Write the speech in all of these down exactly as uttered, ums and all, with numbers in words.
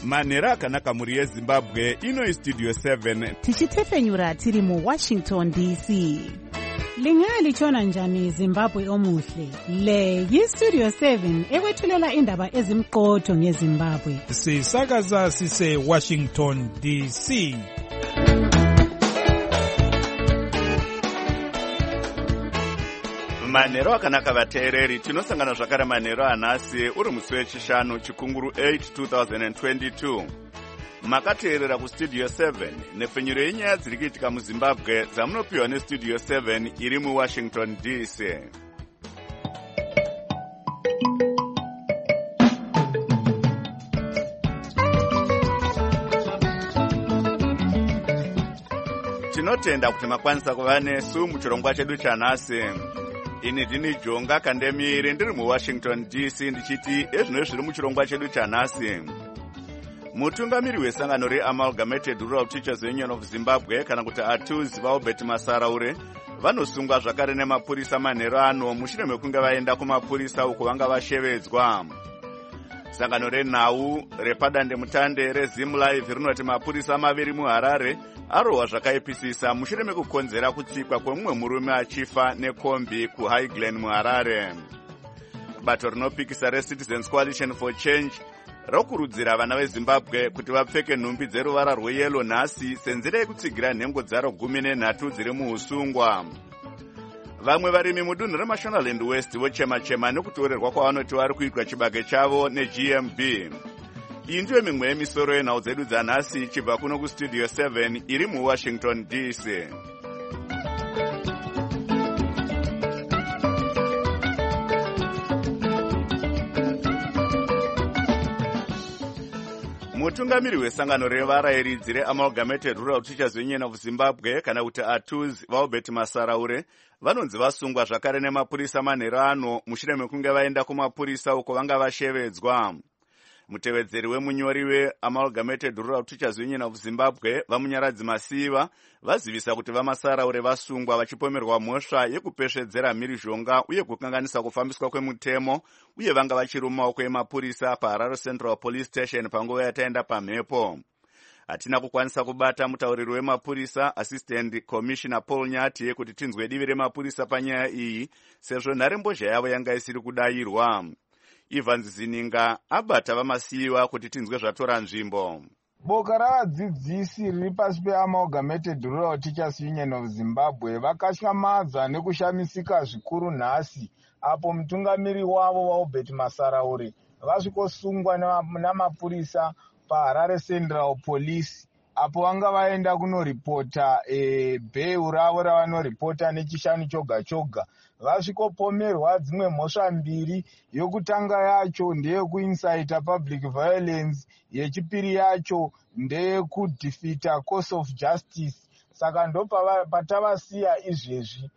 manhero akanaka mhuri yezimbabwe. Ino istudio seven tichitefenyura tiri muwashington D C. Lingalitshona njani Zimbabwe omuhle? Le yistudio seven ekwethulela indaba ezimqotho ngeZimbabwe. Sisakaza sise Washington D C. manhero akanaka vateereri, tinosangana zvakare manhero anhasi uri musi wechishanu chikunguru eight two thousand twenty-two. Makateerera kustudio seven nepfenyuro yenyaya dziri kuitika muzimbabwe dzamunopiwa nestudio seven iri muwashington D C. Tinotenda kuti makwanisa kuva nesu muchirongwa chedu chanhasi. Ini ndini Jonga Kandemiri ndiri muwashington D C ndichiti ezvino zviri muchirongwa chedu chanhasi. Mutungamiri wesangano reAmalgamated Rural Teachers Union of Zimbabwe kana kuti A T U Z vaObert Masaraure vanosungwa zvakare nemapurisa manhero ano mushure mekunge vaenda kumapurisa uko vanga vashevedzwa. Sangano renhau repadandemutande reZimLive rinoti mapurisa maviri muHarare arohwa zvakaipisisa mushure mekukonzera kutsikwa kwemumwe murume achifa nekombi kuHighland muHarare. Bato rinopikisa reCitizens Coalition for Change rokurudzira vana veZimbabwe kuti vapfeke nhumbi dzeruvara rweyelo nhasi senzira yekutsigira nhengo dzaro gumi nenhatu dziri muusungwa. Vamwe varimi mudunhu reMashonaland West vochema-chema nekutorerwa kwavanoti vari kuitwa chibage chavo neG M B. Iyi ndiyo mimwe yemisoro yenhau dzedu dzanhasi ichibva kuno kustudio seven iri muwashington D C. Mutungamiri wesangano revarayiridzi reAmalgamated Rural Teachers Union of Zimbabwe kana kuti A T U Z vaObert Masaraure vanonzi vasungwa zvakare nemapurisa manhero ano mushure mekunge vaenda kumapurisa uko vanga vashevedzwa. Mutevedzeri wemunyori weAmalgamated Rural Teachers Union of Zimbabwe vamunyaradzi Masiva vazivisa kuti vaMasaraure vasungwa vachipomerwa mhosva yekupesvedzera mhirizhonga uye kukanganisa kufambiswa kwemutemo uye vanga vachiri mumaoko emapurisa paHarare Central Police Station panguva yataenda pamhepo. Hatina kukwanisa kubata mutauriri wemapurisa Assistant Commissioner Paul Nyati kuti tinzwe divi remapurisa panyaya iyi sezvo nharembozha yavo yanga isiri kudayirwa. Evans Zininga abata vamasiyiwa kuti tinzwe zvatora nzvimbo. Boka ravadzidzisi riri pasi peAmalgamated Rural Teachers Union of Zimbabwe vakashamadza nekushamisika zvikuru nhasi apo mutungamiri wavo vaObert Masaraure vasvikosungwa namapurisa paHarare Central Police apo vanga vaenda kunoripota e, bheu ravo ravanoripota nechishanu choga choga. Vasvikopomerwa dzimwe mhosva mbiri, yokutanga yacho ndeyekuincita public violence, yechipiri yacho ndeyekudefeata course of justice. Saka ndo patavasiya izvezvi.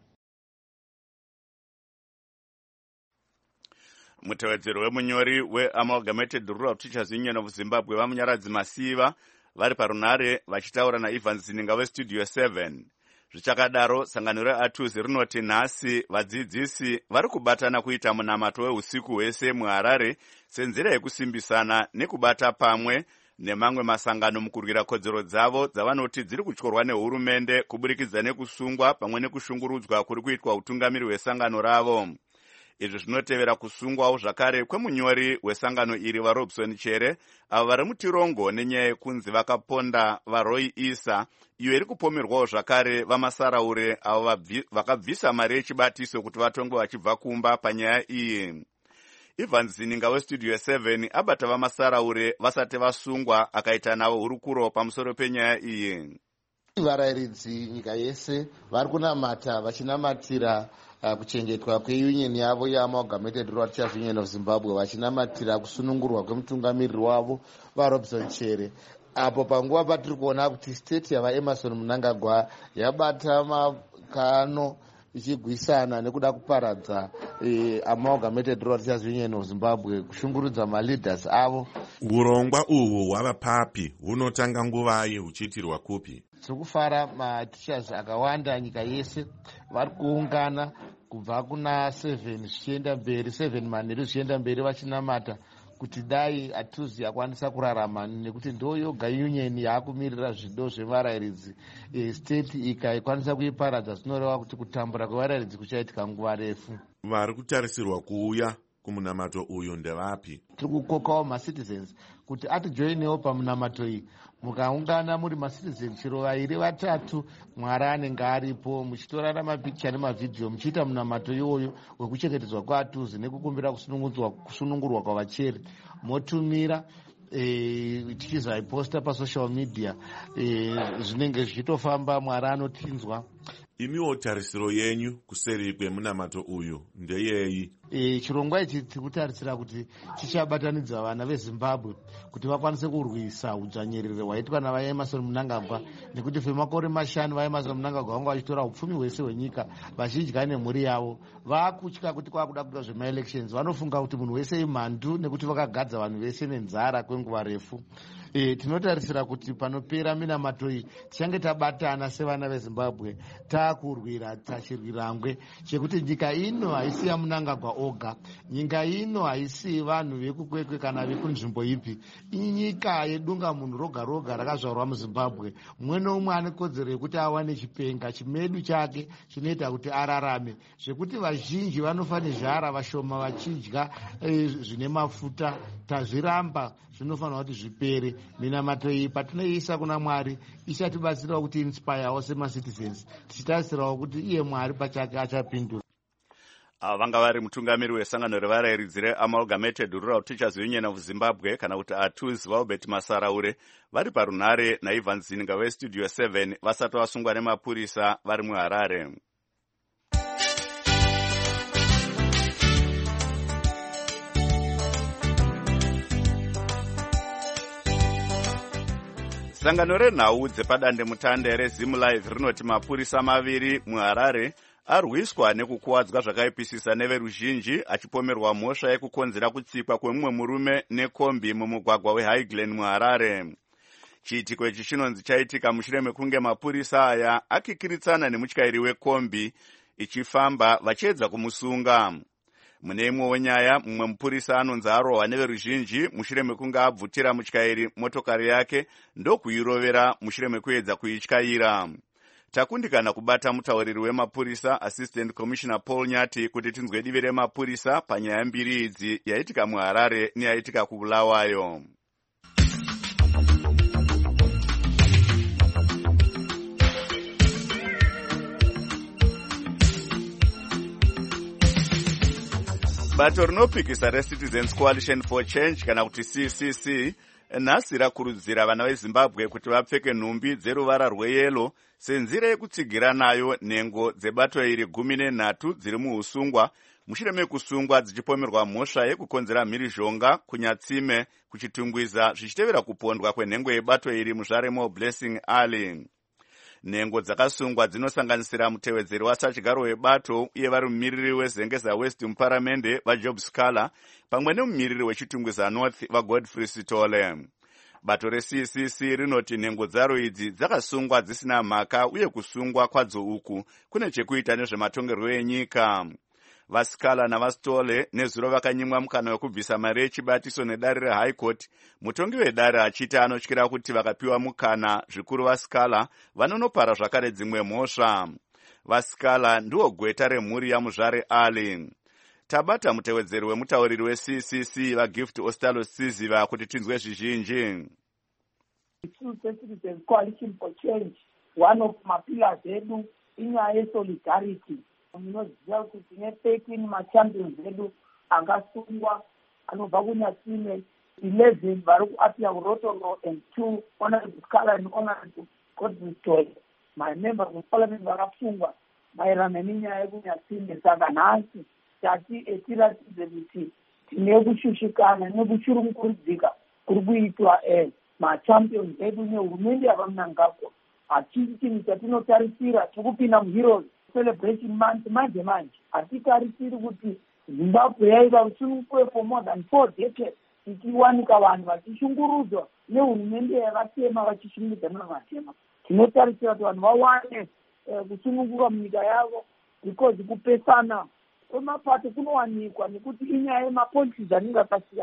Mutevedzeri wemunyori weAmalgamated Rural Teachers Union of Zimbabwe vamunyaradzi Masiva vari parunhare vachitaura naEvans Zininga westudio seven. Zvichakadaro sangano reA T U Z rinoti nhasi vadzidzisi vari kubatana kuita munamato weusiku hwese muHarare senzira yekusimbisana nekubata pamwe nemamwe masangano mukurwira kodzero dzavo dzavanoti dziri kutyorwa nehurumende kuburikidza nekusungwa pamwe nekushungurudzwa kuri kuitwa utungamiri hwesangano ravo. Izvi zvinotevera kusungwawo zvakare kwemunyori wesangano iri vaRobson Chere avo vari mutirongo nenyaya yekunzi vakaponda vaRoy Isa iyo iri kupomerwawo zvakare vaMasaraure avo vakabvisa mari yechibatiso kuti vatonge vachibva kumba panyaya iyi. Evans Zininga westudio seven abata vaMasaraure vasati vasungwa akaita navo hurukuro pamusoro penyaya iyi. Varayiridzi nyika yese vari kunamata vachinamatira Uh, kuchengetwa kweunion yavo yeAmalgamated Rural Teachers Union of Zimbabwe vachinamatira kusunungurwa kwemutungamiriri wavo vaRobson Chere apo panguva patiri kuona kuti state yavaEmerson Mnangagwa yabata makano ichigwisana nekuda kuparadza eh, Amalgamated Rural Teachers Union of Zimbabwe kushungurudza maleaders avo. Urongwa uhwu hwava papi hunotanga nguvaye huchiitirwa kupi? Tikufara mateachers akawanda nyika yese vari kuungana kubva kuna seven zvichienda mberi seven manheru zvichienda mberi vachinamata kuti dai Atuzi akwanisa kurarama, nekuti ndo yoga union yaakumirira zvido zvevarayiridzi e, state ikaikwanisa kuiparadza zvinoreva kuti kutambura kwevarayiridzi kuchaitika nguva refu. Vari kutarisirwa kuuya kumunamato uyu ndevapi? Tiri kukokawo macitizens kuti atijoinewo pamunamato iyi. Mukaungana muri macitizens chero vairi vatatu, Mwari anenge aripo, muchitorana mapikicha nemavhidhiyo, muchiita munamato iwoyo wekuchengetedzwa kwaAtuzi nekukumbira kusunungurwa kwavacheri, motumira E, tichizaiposta pasocial media e, zvinenge zvichitofamba. Mwari anotinzwa. Imiwo tarisiro yenyu kuseri kwemunamato uyu ndeyeyi? E, chirongwa ichi tiri kutarisira kuti chichabatanidza vana veZimbabwe kuti vakwanise kurwisa udzvanyerere hwaitwa navaEmerson Mnangagwa, nekuti femakore mashanu vaEmerson Mnangagwa vanga vachitora upfumi hwese hwenyika vachidya nemhuri yavo. Vaakutya kuti kwakuda kuita zvemaelections, vanofunga kuti munhu wese imhandu nekuti vakagadza vanhu vese nenzara kwenguva refu. E, tinotarisira kuti panopera minamato iyi tichange tabatana sevana veZimbabwe taakurwira tachirwirangwe chekuti nyika ino haisi yaMnangagwa oga, nyika ino haisi vanhu vekukwekwe kana vekunzvimbo ipi, inyika yedunga munhu roga roga rakazvarwa muZimbabwe. Mumwe noumwe ane kodzero yekuti awane chipenga chimedu chake chinoita kuti ararame, zvekuti vazhinji vanofa nezhara, vashoma vachidya e, zvine mafuta. Tazviramba, zvinofanira kuti zvipere. Minamato iyi patinoiisa kuna Mwari ichatibatsirawo kuti inspirewo semacitizens, tichitarisirawo kuti iye Mwari pachake achapindura. Ava vanga vari mutungamiri wesangano revarayiridzi reAmalgamated Rural Teachers Union of Zimbabwe kana kuti Atuzi Albert Masaraure vari parunhare naIvan Zinga westudio seven vasati vasungwa nemapurisa vari muHarare. Sangano renhau dzepadandemutande reZimlife rinoti mapurisa maviri muHarare arwiswa nekukuwadzwa zvakaipisisa neveruzhinji achipomerwa mhosva yekukonzera kutsikwa kwemumwe murume nekombi mumugwagwa weHighland muHarare. Chiitiko ichi chinonzi chaitika mushure mekunge mapurisa aya akikiritsana nemutyairi wekombi ichifamba vachiedza kumusunga. Mune imwe wenyaya, mumwe mupurisa anonzi arohwa neveruzhinji mushure mekunge abvutira mutyairi motokari yake ndokuirovera mushure mekuedza kuityaira. Takundikana kubata mutauriri wemapurisa Assistant Commissioner Paul Nyati kuti tinzwe divi remapurisa panyaya mbiri idzi, yaitika muHarare neyaitika kuBulawayo. Bato rinopikisa reCitizens Coalition for Change kana kuti C C C nhasi rakurudzira vana veZimbabwe kuti vapfeke nhumbi dzeruvara rweyelo senzira yekutsigira nayo nhengo dzebato iri gumi nenhatu dziri muusungwa mushure mekusungwa dzichipomerwa mhosva yekukonzera mhirizhonga kunyatsime kuchitungwiza zvichitevera kupondwa kwenhengo yebato iri muzvaremo Blessing Ali. Nhengo dzakasungwa dzinosanganisira mutevedzeri wasachigaro webato uye vari mumiriri wezengeza West muparamende vaJob Scala pamwe nemumiriri wechitungwiza North vaGodfrey Sitole. Bato reC C C rinoti nhengo dzaro idzi dzakasungwa dzisina mhaka uye kusungwa kwadzo uku kune chekuita nezvematongerwo enyika. Vaskala navastole nezuro vakanyimwa mukana wekubvisa mari yechibatiso nedare reHigh Court. Mutongi wedare achiti anotyira kuti vakapiwa mukana zvikuru vaskala vanonopara zvakare dzimwe mhosva. Vaskala ndiwo gweta remhuri yamuzvare Ali. Tabata mutevedzeri wemutauriri weC C C vaGift Ostalo Siziva kuti tinzwe zvizhinji. Citizens Coalition for Change, one of my pillars edu inyaya yesolidarity. Munoziva kuti tine thirteen machampions edu akasungwa anobva kunyatsime, eleven vari kuapia kurotoro and two honorable Scala and honorable Godfrey. My members of parliament vakafungwa maererano nenyaya yekunyatsime. Saka nhasi tati etiratidze kuti tine kushushikana nekushurumukurudzika kuri kuitwa machampions edu nehurumende yavaMnangagwa. Hachisi chinhu chatinotarisira chokupinda muheroes celebration month manje manje. Hatitarisiri kuti Zimbabwe yaiva rusununguke for more than four decades ichiwanika vanhu vachishungurudzwa nehurumende yavatema vachishumidza nevatema. Tinotarisira kuti vanhu vawane kusununguka munyika yavo because kupesana kwemapato kunowanikwa nekuti inyaya yemapolicies anenge akasiyana.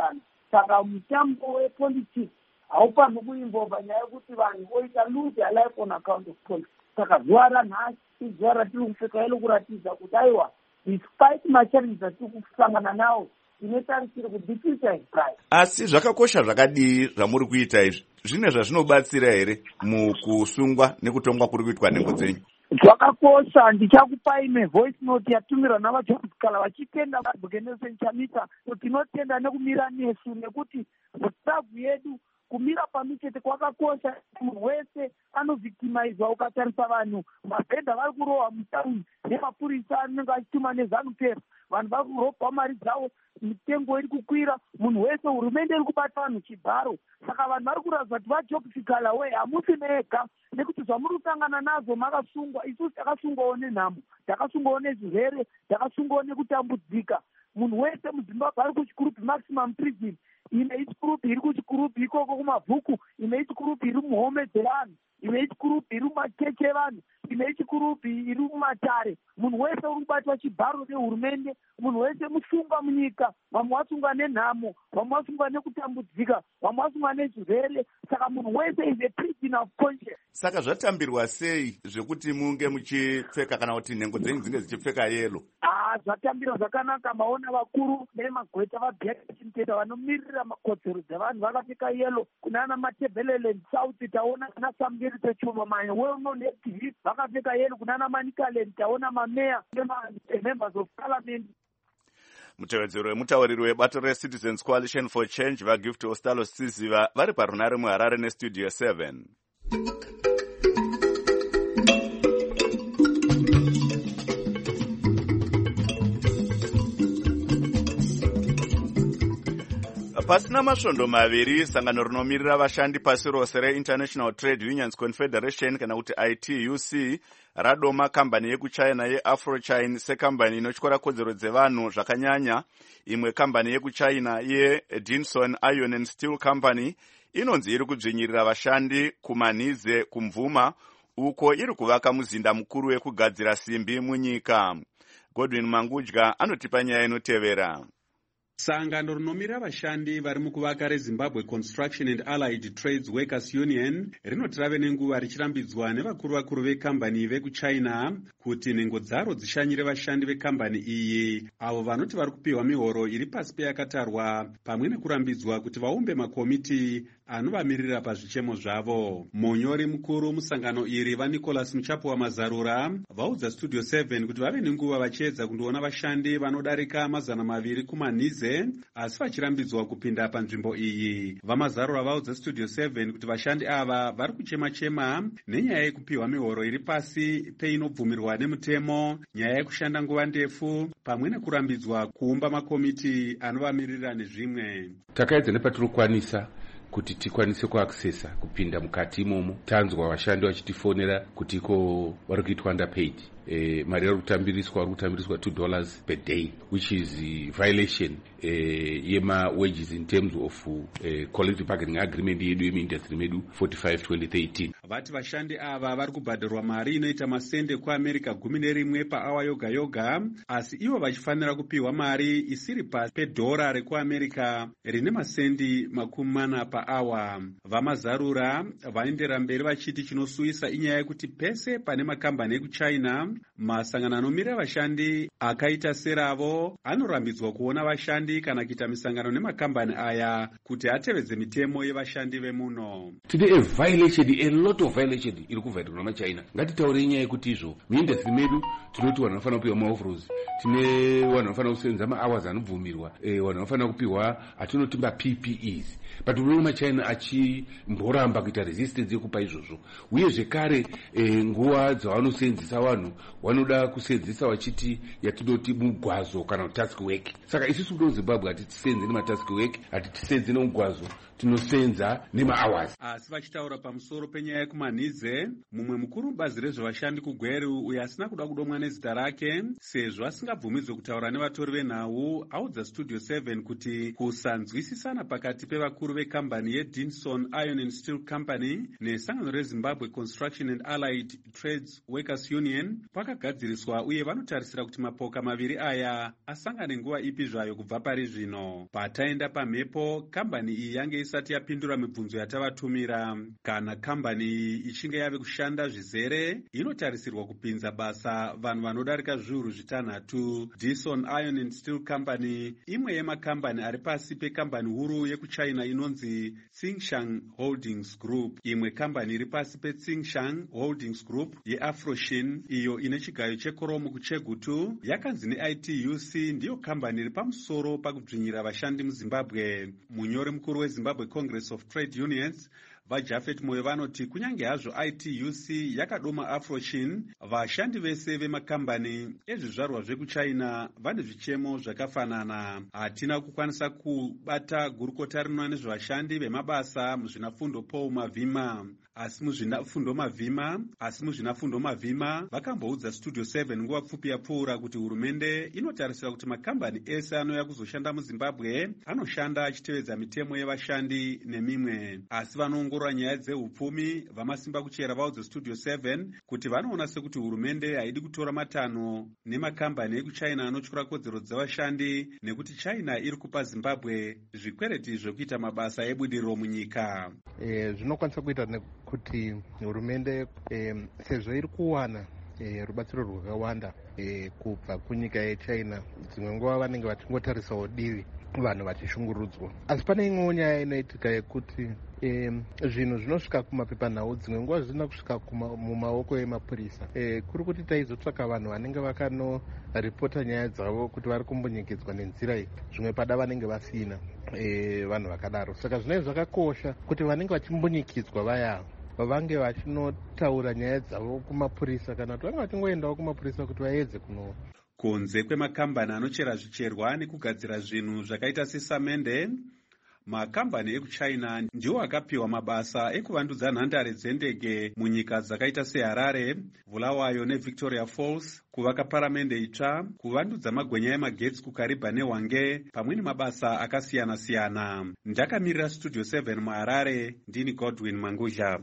saka mutambo wepolitics haupano kuinvolva nyaya yekuti vanhu voita lose their life on account of politics. Saka zuva ranhasi izuva ratiri kupfeka ilo kuratidza kuti aiwa despite machallenges atiri kusangana nawo tinotarisira kudhikisa his. Asi zvakakosha zvakadii zvamuri kuita izvi? Zvine zvazvinobatsira here mukusungwa nekutongwa kuri kuitwa nhengo dzenyu? Zvakakosha. Ndichakupai nevoice note yatumirwa navajournalist vachitenda Bhukenesen Chamisa kuti tinotenda nekumira nesu nekuti mustafu yedu kumira pamichete kwakakosha. Munhu wese anovhictimizwa. Ukatarisa vanhu mabhedha vari kurohwa mutauni nemapurisa anenge achituma nezanupera, vanhu vari kurobwa mari dzavo, mitengo iri kukwira, munhu wese, hurumende iri kubata vanhu chibharo. Saka vanhu vari kuratidza kuti vajokifikala we hamusi mega nekuti zvamuri kusangana nazo makasungwa. Isusu takasungwawo nenhamo, takasungwawo nezvirwere, takasungwawo nekutambudzika. Munhu wese muZimbabwe ari kuchikurupi maximum prison, ine ichikurupi iri kuchikurupi ikoko kumabhuku, ine ichikurupi iri muhome dzevanhu, ine ichikurupi iri mumacheche evanhu, ine ichikurupi iri mumatare. Munhu wese uri kubatwa chibharo nehurumende, munhu wese musungwa munyika. Vamwe vasungwa nenhamo, vamwe vasungwa nekutambudzika, vamwe vasungwa nezvirwere. Saka munhu wese is a prisoner of conscience. Saka zvatambirwa sei zvekuti munge muchipfeka kana kuti nhengo dzenyu dzinge dzichipfeka yelo? Ah, zvatambira zvakanaka. Maona vakuru nemagweta vabhiachimiteta vanomirira makodzero dzevanhu vakapfeka yelo. Kunana Matebelele South taona ana Samgeri Pechuma manya well known activists vakapfeka yelo. Kunana Manicaland taona mameya nemembers of parliament. Mutevedzero wemutauriri webato reCitizens Coalition for Change vaGift Ostalo Siziva vari parunare muHarare neStudio seven. Pasina masvondo maviri, sangano rinomirira vashandi pasi rose reInternational Trade Unions Confederation kana kuti I T U C radoma kambani yekuchina yeAfroChine sekambani inotyora kodzero dzevanhu zvakanyanya. Imwe kambani yekuchina yeDinson Iron and Steel Company inonzi iri kudzvinyirira vashandi kumanhize kumvuma uko iri kuvaka muzinda mukuru wekugadzira simbi munyika. Godwin Mangudya anotipa nyaya inotevera. Sangano rinomira vashandi vari mukuvaka reZimbabwe Construction and Allied Trades Workers Union rinoti rave nenguva richirambidzwa nevakuru vakuru vekambani vekuchina kuti nhengo dzaro dzishanyire vashandi vekambani iyi, avo vanoti vari kupiwa mihoro iri pasi peyakatarwa, pamwe nekurambidzwa kuti vaumbe makomiti anovamirira pazvichemo zvavo. Munyori mukuru musangano iri vaNicholas Muchapo wamazarura vaudza Studio seven kuti vave nenguva vachiedza kundoona vashandi vanodarika mazana maviri kumanhize asi vachirambidzwa kupinda panzvimbo iyi. Vamazarura vaudza Studio seven kuti vashandi ava vari kuchema-chema nenyaya yekupiwa mihoro iri pasi peinobvumirwa nemutemo, nyaya yekushanda nguva ndefu, pamwe nekurambidzwa kuumba makomiti anovamirira nezvimwe. Takaedza nepatirokwanisa kuti tikwanise kuaccessa kupinda mukati imomo. Tanzwa vashandi vachitifonera kuti iko vari kuitwa underpaid. E, mari vari kutambiriswa vari kutambiriswa two dollars per day, which is a violation e, yema wages in terms of e, collective bargaining agreement yedu yemuindustry medu forty-five twenty thirteen. Vati vashandi ava vari kubhadharwa mari inoita masende kuAmerica gumi nerimwe paawa yoga yoga, asi ivo vachifanira kupiwa mari isiri pasi pedhora rekuAmerica rine masendi makumi mana paawa. Vamazarura vaendera mberi vachiti chinosuyisa inyaya yekuti pese pane makambani ekuchina masangano anomira vashandi akaita seravo anorambidzwa kuona vashandi kana kuita misangano nemakambani aya kuti atevedze mitemo yevashandi vemuno. Tine a violation, a lot of violation iri kuvhairwa namachina. Ngatitaure inyaya yekuti izvo muindustry medu tinoti vanhu vanofanira kupiwa maovros, tine vanhu vanofanira kusenza mahours anobvumirwa, e, vanhu vanofanira kupiwa atinoti maP P Es, but unoona machina achimboramba kuita resistance yekupa izvozvo. Uye zvekare e, nguva dzavanosenzesa vanhu vanoda kusenzesa vachiti yatinoti mugwazo kana task work. Saka isusu muZimbabwe hatitisenze nematask work, hatitisenze nemugwazo, tinosenza nemahours. Asi vachitaura pamusoro penyaya yekumanhize, mumwe mukuru mubazi rezvevashandi kuGweru uyo asina kuda kudomwa nezita rake sezvo asingabvumidzwe kutaura nevatori venhau audza Studio seven kuti kusanzwisisana pakati pevakuru vekambani yeDinson Iron and Steel Company nesangano reZimbabwe Construction and Allied Trades Workers Union pakagadziriswa uye vanotarisira kuti mapoka maviri aya asangane nguva ipi zvayo kubva pari zvino. Pataenda pamhepo, kambani iyi yange isati yapindura mibvunzo yatavatumira. Kana kambani iyi ichinge yave kushanda zvizere, inotarisirwa kupinza basa vanhu vanodarika zviuru zvitanhatu. Dison Iron and Steel Company imwe yemakambani ari pasi pekambani huru yekuchina inonzi Tsingshan Holdings Group. Imwe kambani iri pasi peTsingshan Holdings Group yeAfroshin, iyo ine chigayo chekoromo kuchegutu, yakanzi neI T U C ndiyo kambani iri pamusoro pakudzvinyira vashandi muZimbabwe. Munyori mukuru weZimbabwe Congress of Trade Unions vaJafet Moyo vanoti kunyange hazvo I T U C yakadoma Afroshin, vashandi vese vemakambani ezvizvarwa zvekuchina vane zvichemo zvakafanana. Hatina kukwanisa kubata gurukota rinova nezvevashandi vemabasa muzvinafundo Paul Mavhima. Asi muzvinafundo Mavhima, asi muzvinafundo Mavhima vakamboudza Studio seven nguva pfupi yapfuura kuti hurumende inotarisira kuti makambani ese anouya kuzoshanda muZimbabwe anoshanda achitevedza mitemo yevashandi nemimwe. Asi vanoongorora nyaya dzeupfumi vamasimba kuchera vaudza Studio seven kuti vanoona sekuti hurumende haidi kutora matanho nemakambani ekuchina anotyora kodzero dzevashandi, nekuti China iri kupa Zimbabwe zvikwereti zvekuita mabasa ebudiriro munyika. E, zvinokwanisa kuita kuti hurumende e, sezvo iri kuwana e, rubatsiro rwakawanda e, kubva kunyika yeChina, dzimwe nguva vanenge vachingotarisawo divi vanhu vachishungurudzwa. Asi pane imwewo nyaya inoitika yekuti e, zvinhu zvinosvika kumapepanhau dzimwe nguva zvisina kusvika mumaoko emapurisa. E, kuri kuti taizotsvaka vanhu vanenge vakanoripota nyaya dzavo kuti vari kumbonyikidzwa nenzira iyi, zvimwe pada vanenge vasina e, vanhu vakadaro. Saka zvinenge zvakakosha kuti vanenge vachimbonyikidzwa vaya vange vachinotaura nyaya dzavo kumapurisa, kana kuti vange vachingoendawo kumapurisa kuti vaedze kuno. Kunze kwemakambani anochera zvicherwa nekugadzira zvinhu zvakaita sesamende, makambani ekuchina ndiwo akapiwa mabasa ekuvandudza nhandare dzendege munyika dzakaita seHarare, Bulawayo neVictoria Falls, kuvaka paramende itsva, kuvandudza magwenya emagetsi kuKariba neHwange, pamwe nemabasa akasiyana-siyana. Ndakamirira Studio seven muHarare, ndini Godwin Manguzha.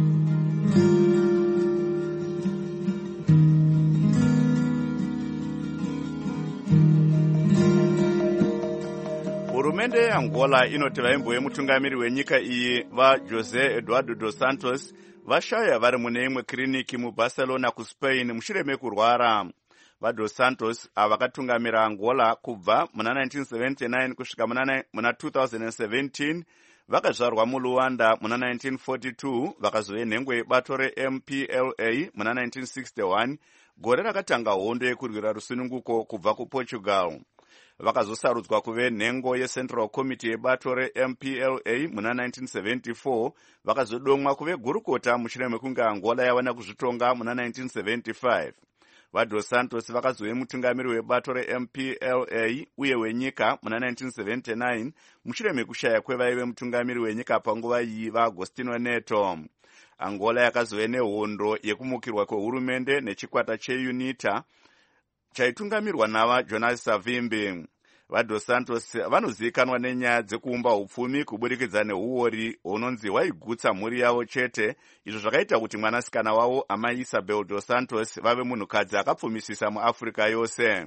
Hurumende yeAngola inoti vaimbo yemutungamiri wenyika iyi vaJosé Eduardo dos Santos vashaya vari mune imwe kiriniki muBarcelona kuSpain mushure mekurwara. VaDos Santos ava vakatungamira Angola kubva muna nineteen seventy-nine kusvika muna two thousand seventeen, vakazvarwa muLuanda muna nineteen forty-two, vakazove nhengo yebato reM P L A muna nineteen sixty-one, gore rakatanga hondo yekurwira rusununguko kubva kuPortugal. Vakazosarudzwa kuve nhengo yeCentral Committee yebato reM P L A muna nineteen seventy-four, vakazodomwa kuve gurukota mushure mekunge Angola yawana kuzvitonga muna nineteen seventy-five. VaDos Santos vakazove mutungamiri webato reM P L A uye wenyika muna nineteen seventy-nine mushure mekushaya kwevaive mutungamiri wenyika panguva iyi vaAgostinho Neto. Angola yakazove nehondo yekumukirwa kwehurumende nechikwata cheUNITA chaitungamirwa nava Jonas Savimbi. VaDos Santos vanozivikanwa nenyaya dzekuumba upfumi kuburikidza neuori hunonzi hwaigutsa mhuri yavo chete, izvo zvakaita kuti mwanasikana wavo amai Isabel dos Santos vave munhukadzi akapfumisisa muAfrica yose.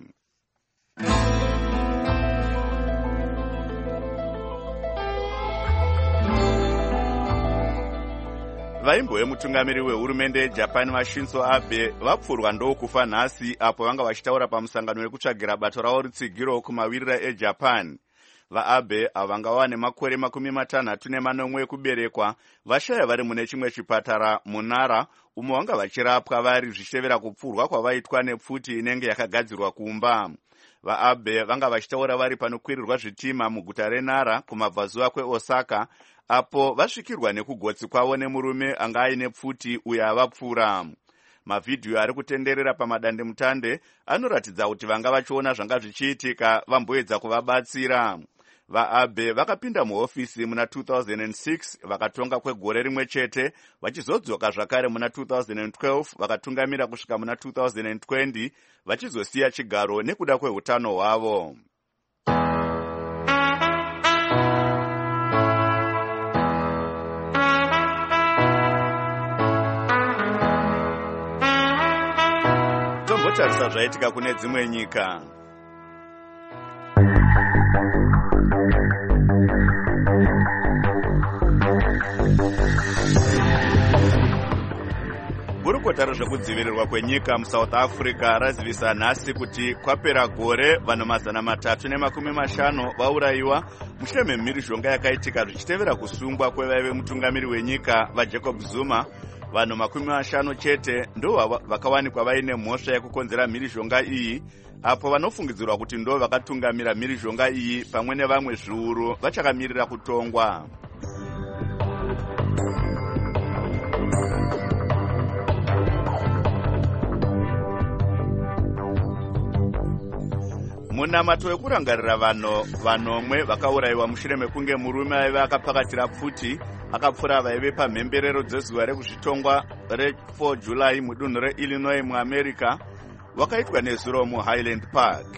Vaimbo yemutungamiri wehurumende yeJapan vaShinzo Abe vapfurwa ndokufa nhasi apo vanga vachitaura pamusangano wekutsvagira bato ravo rutsigiro kumawirira eJapan. VaAbe ava vanga vane makore makumi matanhatu nemanomwe ekuberekwa vashaya vari mune chimwe chipatara muNara umo vanga vachirapwa vari zvichitevera kupfurwa kwavaitwa nepfuti inenge yakagadzirwa kumba. VaAbe vanga vachitaura vari panokwirirwa zvitima muguta reNara kumabvazuva kweOsaka apo vasvikirwa nekugotsi kwavo nemurume anga aine pfuti uyo avapfura. Mavhidhiyo ari kutenderera pamadandemutande anoratidza kuti vanga vachiona zvanga zvichiitika vamboedza kuvabatsira. VaAbe vakapinda muhofisi muna two thousand six vakatonga kwegore rimwe chete, vachizodzoka zvakare muna two thousand twelve vakatungamira kusvika muna two thousand twenty vachizosiya chigaro nekuda kwehutano hwavo. totarisa zvaitika kune dzimwe nyika. Gurukota rezvekudzivirirwa kwenyika muSouth Africa razivisa nhasi kuti kwapera gore vanhu mazana matatu nemakumi mashanu vaurayiwa mushure memhirizhonga yakaitika zvichitevera kusungwa kwevaive mutungamiri wenyika vaJacob Zuma. Vanhu makumi mashanu chete ndo vakawanikwa vaine mhosva yekukonzera mhirizhonga iyi, apo vanofungidzirwa kuti ndo vakatungamira mhirizhonga iyi pamwe nevamwe zviuru vachakamirira kutongwa. Munamato wekurangarira vanhu vanomwe vakaurayiwa mushure mekunge murume aive akapakatira pfuti akapfura vaive pamhemberero dzezuva rekuzvitongwa re-four July mudunhu reIllinois muAmerica wakaitwa nezuro muHighland Park.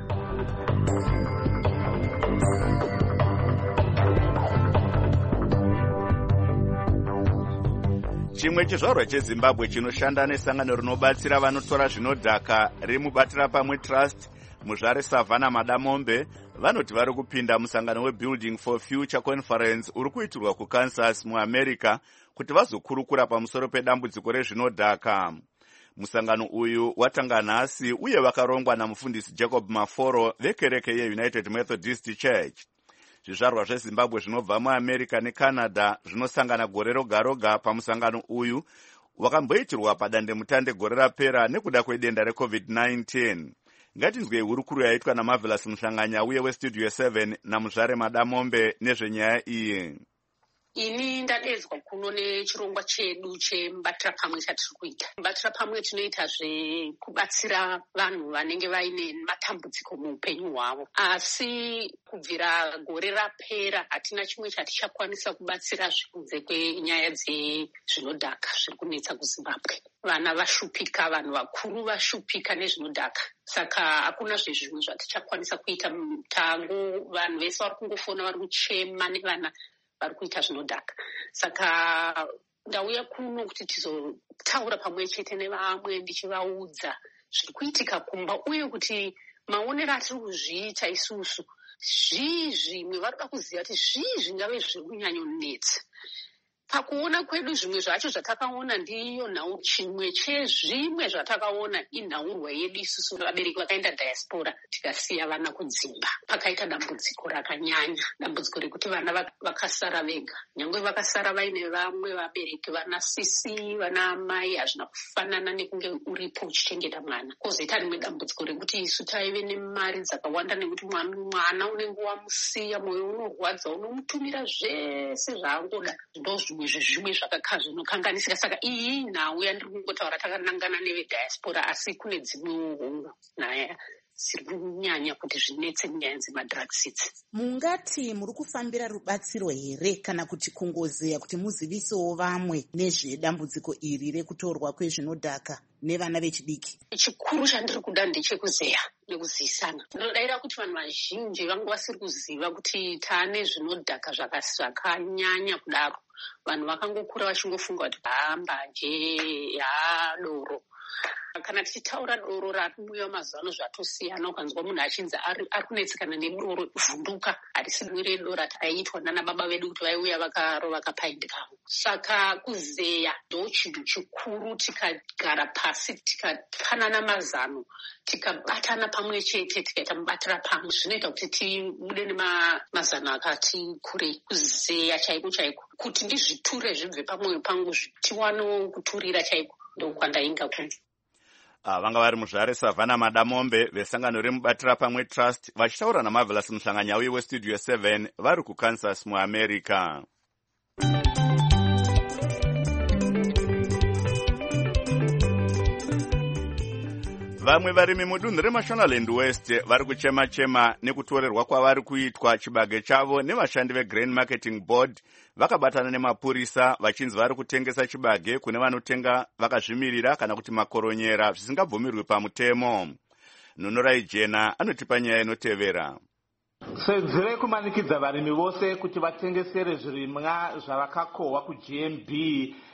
Chimwe chizvarwa cheZimbabwe chinoshanda nesangano rinobatsira vanotora zvinodhaka rimubatira pamwe trust muzvare Savannah Madamombe vanoti vari kupinda musangano weBuilding for Future Conference uri kuitirwa kuKansas muAmerica kuti vazokurukura pamusoro pedambudziko rezvinodhaka. Musangano uyu watanga nhasi uye vakarongwa namufundisi Jacob Maforo vekereke yeUnited Methodist Church. Zvizvarwa zveZimbabwe zvinobva muAmerica neCanada zvinosangana gore roga roga pamusangano uyu wakamboitirwa padandemutande gore rapera nekuda kwedenda reCovid nineteen. Ngatinzwe hurukuru yaitwa naMarvelous Mhlanganya uye weStudio seven namuzvare Madamombe nezvenyaya iyi. Ini ndadedzwa kuno nechirongwa chedu chemubatira pamwe chatiri kuita. Mubatira pamwe tinoita zvekubatsira vanhu vanenge vaine matambudziko muupenyu hwavo. Asi kubvira gore rapera hatina chimwe chatichakwanisa kubatsira kunze kwenyaya dzezvinodhaka zviri kunetsa kuZimbabwe. Vana vashupika, vanhu vakuru vashupika nezvinodhaka. Saka hakuna zvezvimwe zvatichakwanisa kuita mutango. Vanhu vese vari kungofona, vari kuchema nevana vari kuita zvinodhaka. Saka ndauya kuno kuti tizotaura pamwe chete nevamwe ndichivaudza zviri kuitika kumba uye kuti maonero atiri kuzviita isusu zvii zvimwe vari kuda kuziva kuti zvii zvingave zviri kunyanyonetsa. Pakuona kwedu zvimwe zvacho zvatakaona ndiyo nhau, chimwe chezvimwe zvatakaona inhaurwa yedu isusu vabereki vakaenda diaspora tikasiya vana kudzimba. Pakaita dambudziko rakanyanya, dambudziko rekuti vana vakasara vega, nyangwe vakasara vaine vamwe vabereki, vana sisi, vana amai, hazvina kufanana nekunge uripo uchitengeta mwana. Kozoita rimwe dambudziko rekuti isu taive nemari dzakawanda nekuti mwana unenge wamusiya, mwoyo unorwadza, unomutumira zvese zvaangoda. Ndozvimwe zvezvimwe zvakakha zvinokanganisika. Saka iyi nhau yandiri kungotaura takanangana nevediaspora, asi kune dzimwewo nhaya dziri kunyanya kuti zvinetse nyaya dzemadrugs idzi. Mungati muri kufambira rubatsiro here kana kuti kungozeya kuti muzivisewo vamwe nezvedambudziko iri rekutorwa kwezvinodhaka nevana vechidiki? Chikuru chandiri kuda ndechekuzeya nekuzivisana. Ndinodavira kuti vanhu vazhinji vanga vasiri kuziva kuti taane zvinodhaka zvakanyanya kudaro. Vanhu vakangokura vachingofunga kuti mbanje yadoro. Kana tichitaura doro rakumwiwa mazuva ano zvatosiyana, ukanzwa munhu achinzi ari kunetsekana nedoro vhunduka, harisi rimwe doro raiitwa nana baba vedu kuti vaiuya vakarova kapaindi kavo. Saka kuzeya ndo chinhu chikuru. Tikagara pasi tikapanana mazano tikabatana pamwe chete tikaita mubatira pamwe zvinoita kuti tibude nemazano akati kurei. Kuzeya chaiko chaiko kuti ndizviture zvibve pamwoyo pangu tiwano kuturira chaiko ndokwandainga kunzi. Ah, vanga vari muzvare Savannah Madamombe vesangano remubatira pamwe trust vachitaura naMarvelous Mhlanganya uye weStudio seven vari kuKansas muAmerica. Vamwe varimi mudunhu reMashonaland West vari kuchema-chema nekutorerwa kwavari kuitwa chibage chavo nevashandi veGrain Marketing Board vakabatana nemapurisa vachinzi vari kutengesa chibage kune vanotenga vakazvimirira kana kuti makoronyera zvisingabvumirwi pamutemo. Nunorai Jena anotipa nyaya inotevera. Senzere kumanikidza varimi vose kuti vatengesere zvirimwa zvavakakohwa kuG M B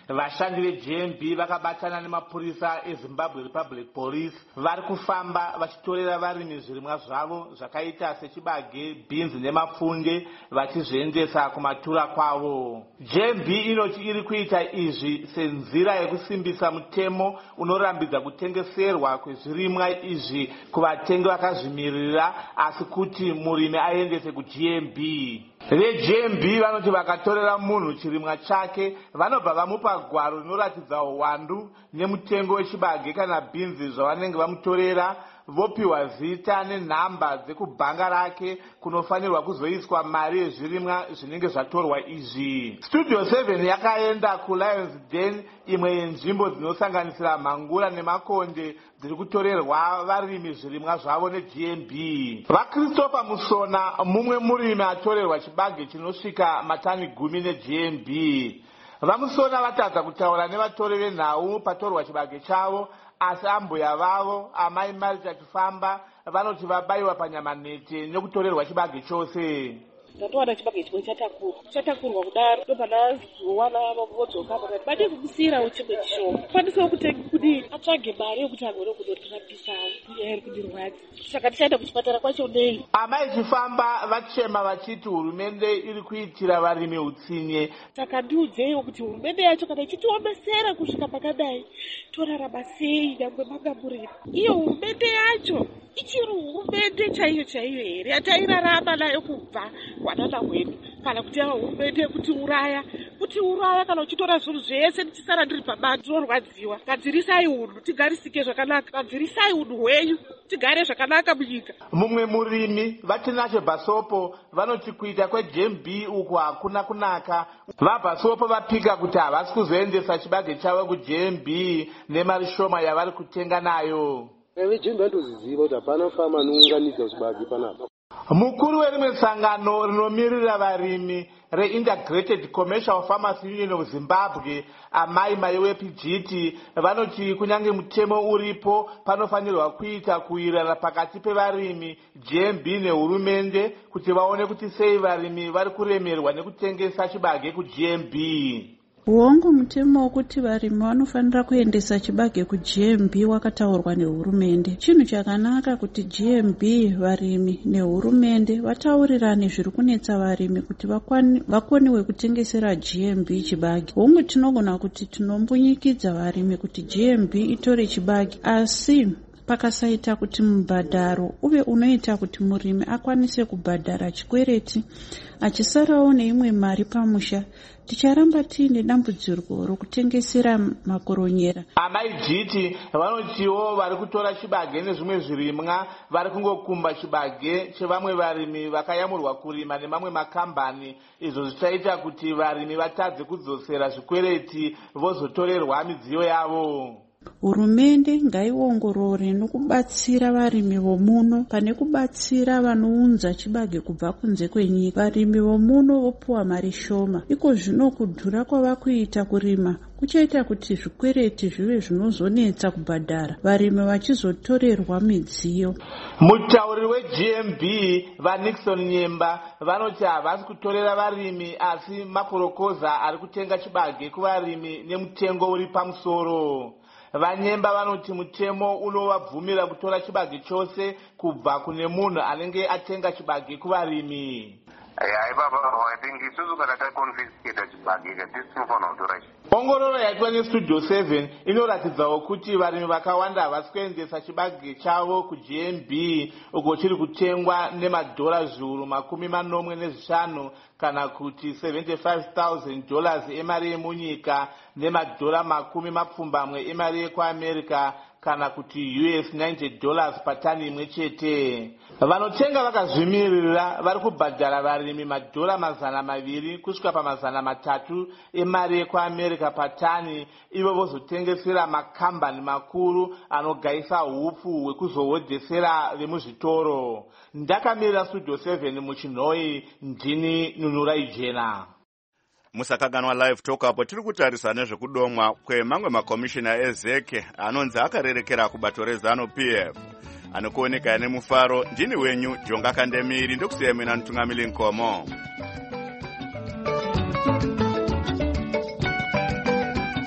vashandi veG M B vakabatana nemapurisa eZimbabwe Republic Police vari kufamba vachitorera varimi zvirimwa zvavo zvakaita sechibage, beans nemapfunde vachizviendesa kumatura kwavo. G M B inoti iri kuita izvi senzira yekusimbisa mutemo unorambidza kutengeserwa kwezvirimwa izvi kuvatengi vakazvimirira asi kuti murimi aendese kuG M B. VeG M B vanoti vakatorera munhu chirimwa chake vanobva vamupa gwaro rinoratidza uwandu nemutengo wechibage kana bhinzi zvavanenge vamutorera, vopiwa zita nenhamba dzekubhanga rake kunofanirwa kuzoiswa mari yezvirimwa zvinenge zvatorwa izvi. Studio seven yakaenda kuLions Den, imwe yenzvimbo dzinosanganisira mhangura nemakonde dziri kutorerwa varimi zvirimwa zvavo neG M B. VaChristopher Musona, mumwe murimi atorerwa chibage chinosvika matani gumi neG M B. VaMusona vatadza kutaura nevatori venhau patorwa chibage chavo, asi ambuya vavo amai Marita Chifamba vanoti vabayiwa panyamanete nekutorerwa chibage chose. Ndatowana chibage chimwe chatakurwa chatakurwa kudaro ndopana zowana vodzoka pakati bade kubusira uchimwe chishoma kwanisawo kutenga kuti atsvage mari yokuti agone kunotirapisa iri kundirwadza, saka tichaenda kuchipatara kwacho nei. Amai Chifamba vachema vachiti hurumende iri kuitira varimi utsinye. Saka ndiudzeiwo kuti hurumende yacho kana ichitiomesera kusvika pakadai torarama sei nyangwe manga murimi. Iyo hurumende yacho ichiri hurumende chaiyo chaiyo here yatairarama nayo kubva wanana hwedu, kana kuti yava hurumende yekutiuraya kutiuraya kana uchitora zvinhu zvese ndichisara ndiri pabani ndinorwadziwa. Gadzirisai unhu tigarisike zvakanaka, gadzirisai unhu hwenyu tigare zvakanaka munyika. Mumwe murimi vaTinashe Bhasopo vanoti kuita kweG M B uku hakuna kunaka. VaBhasopo vapika kuti havasi kuzoendesa chibage chavo kuG M B nemari shoma yavari kutenga nayo. VeG M B vanoziziva kuti hapana fama anounganidza chibage panapa. Mukuru werimwe sangano rinomirira varimi reIntegrated Commercial Farmers Union of Zimbabwe, amai Maiwe Pijiti, vanoti kunyange mutemo uripo panofanirwa kuita kuwirirana pakati pevarimi, G M B nehurumende kuti vaone kuti sei varimi vari kuremerwa nekutengesa chibage kuG M B. Uongo mutemo wokuti varimi vanofanira kuendesa chibage kuG M B wakataurwa nehurumende. Chinhu chakanaka kuti G M B, varimi nehurumende vataurirane zviri kunetsa varimi kuti vakoniwe kutengesera G M B chibage. Hongu tinogona kuti tinombunyikidzwa varimi kuti G M B itore chibage, asi pakasaita kuti mubhadharo uve unoita kuti murimi akwanise kubhadhara chikwereti achisarawo neimwe mari pamusha, ticharamba tiine dambudziko rokutengesera makoronyera. Amai Jiti vanotiwo vari kutora chibage nezvimwe zvirimwa vari kungokumba chibage chevamwe varimi vakayamurwa kurima nemamwe makambani, izvo zvichaita kuti varimi vatadze kudzosera zvikwereti vozotorerwa midziyo yavo. Hurumende ngaiongorore nokubatsira varimi vomuno pane kubatsira vanounza chibage kubva kunze kwenyika. Varimi vomuno vopuwa mari shoma, iko zvino kudhura kwavakuita kurima kuchaita kuti zvikwereti zvive zvinozonetsa kubhadhara, varimi vachizotorerwa midziyo. Mutauri weG M B vaNixon Nyemba vanoti havasi kutorera varimi asi makorokoza ari kutenga chibage kuvarimi nemutengo uri pamusoro. Vanyemba vanoti mutemo unovabvumira kutora chibage chose kubva kune munhu anenge atenga chibage kuvarimi. Hai baba, I think isusu kana takonfisketa chibage katisifanira kutora. Ongororo yaitwa neStudio seven inoratidzawo kuti varimi vakawanda havasi kuendesa chibage chavo kuG M B uko chiri kutengwa nemadhora zviuru makumi manomwe nezvishanu kana kuti seventy-five thousand dollars emari yemunyika nemadhora makumi mapfumbamwe emari yekuAmerica kana kuti U S ninety dollars patani imwe chete. Vanotenga vakazvimirira vari kubhadhara varimi madhora mazana maviri kusvika pamazana matatu emari yekuAmerica patani, ivo vozotengesera makambani makuru anogaisa hupfu hwekuzohodhesera vemuzvitoro. Ndakamirira Studio seven muchinhoi, ndini Nunurai Jena. Musakaganwa live talk apo tiri kutarisa nezvekudomwa kwemamwe makomishina ezeke anonzi akarerekera kubato reZanu P F. Anokuoneka nemufaro, ndini wenyu Jonga Kandemiri, ndokusiyemena Ntungamili Nkomo.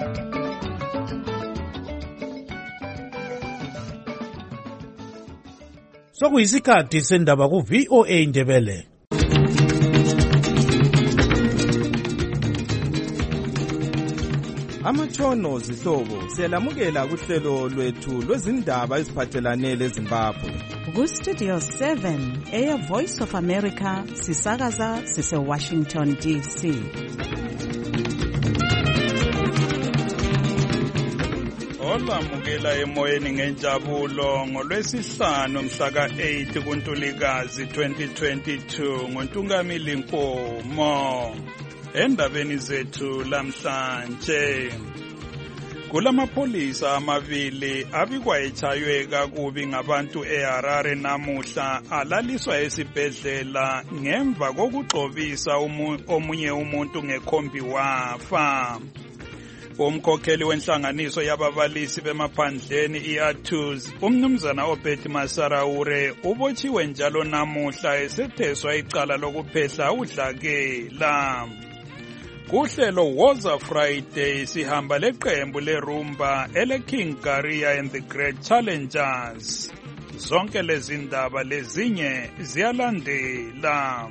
sokuyisikhathi sendaba ku-V O A Ndebele. Amatshono zihlobo siyalamukela kuhlelo lwethu lwezindaba eziphathelane leZimbabwe. Ku-Studio seven, Air Voice of America, sisakaza sise-Washington D C. Olamukela emoyeni ngenjabulo ngolwesihlanu mhla ka-eight kuNtulikazi twenty twenty-two ngoNtungamili Nkomo. Endabeni zethu lamhlanje, kulamapholisa amabili abikwa etshaywe kakubi ngabantu eHarare namuhla alaliswa esibhedlela ngemva kokugxobisa umu, omunye umuntu ngekhombi wafa. Umkhokheli wenhlanganiso yababalisi bemaphandleni i-Atus, umnumzana Obed Masaraure, ubotshiwe njalo namuhla esetheswa icala lokuphehla udlakela. Kuhlelo Woza Friday sihamba leqembu lerumba ele King Garia and the Great Challengers. Zonke lezi ndaba lezinye ziyalandela.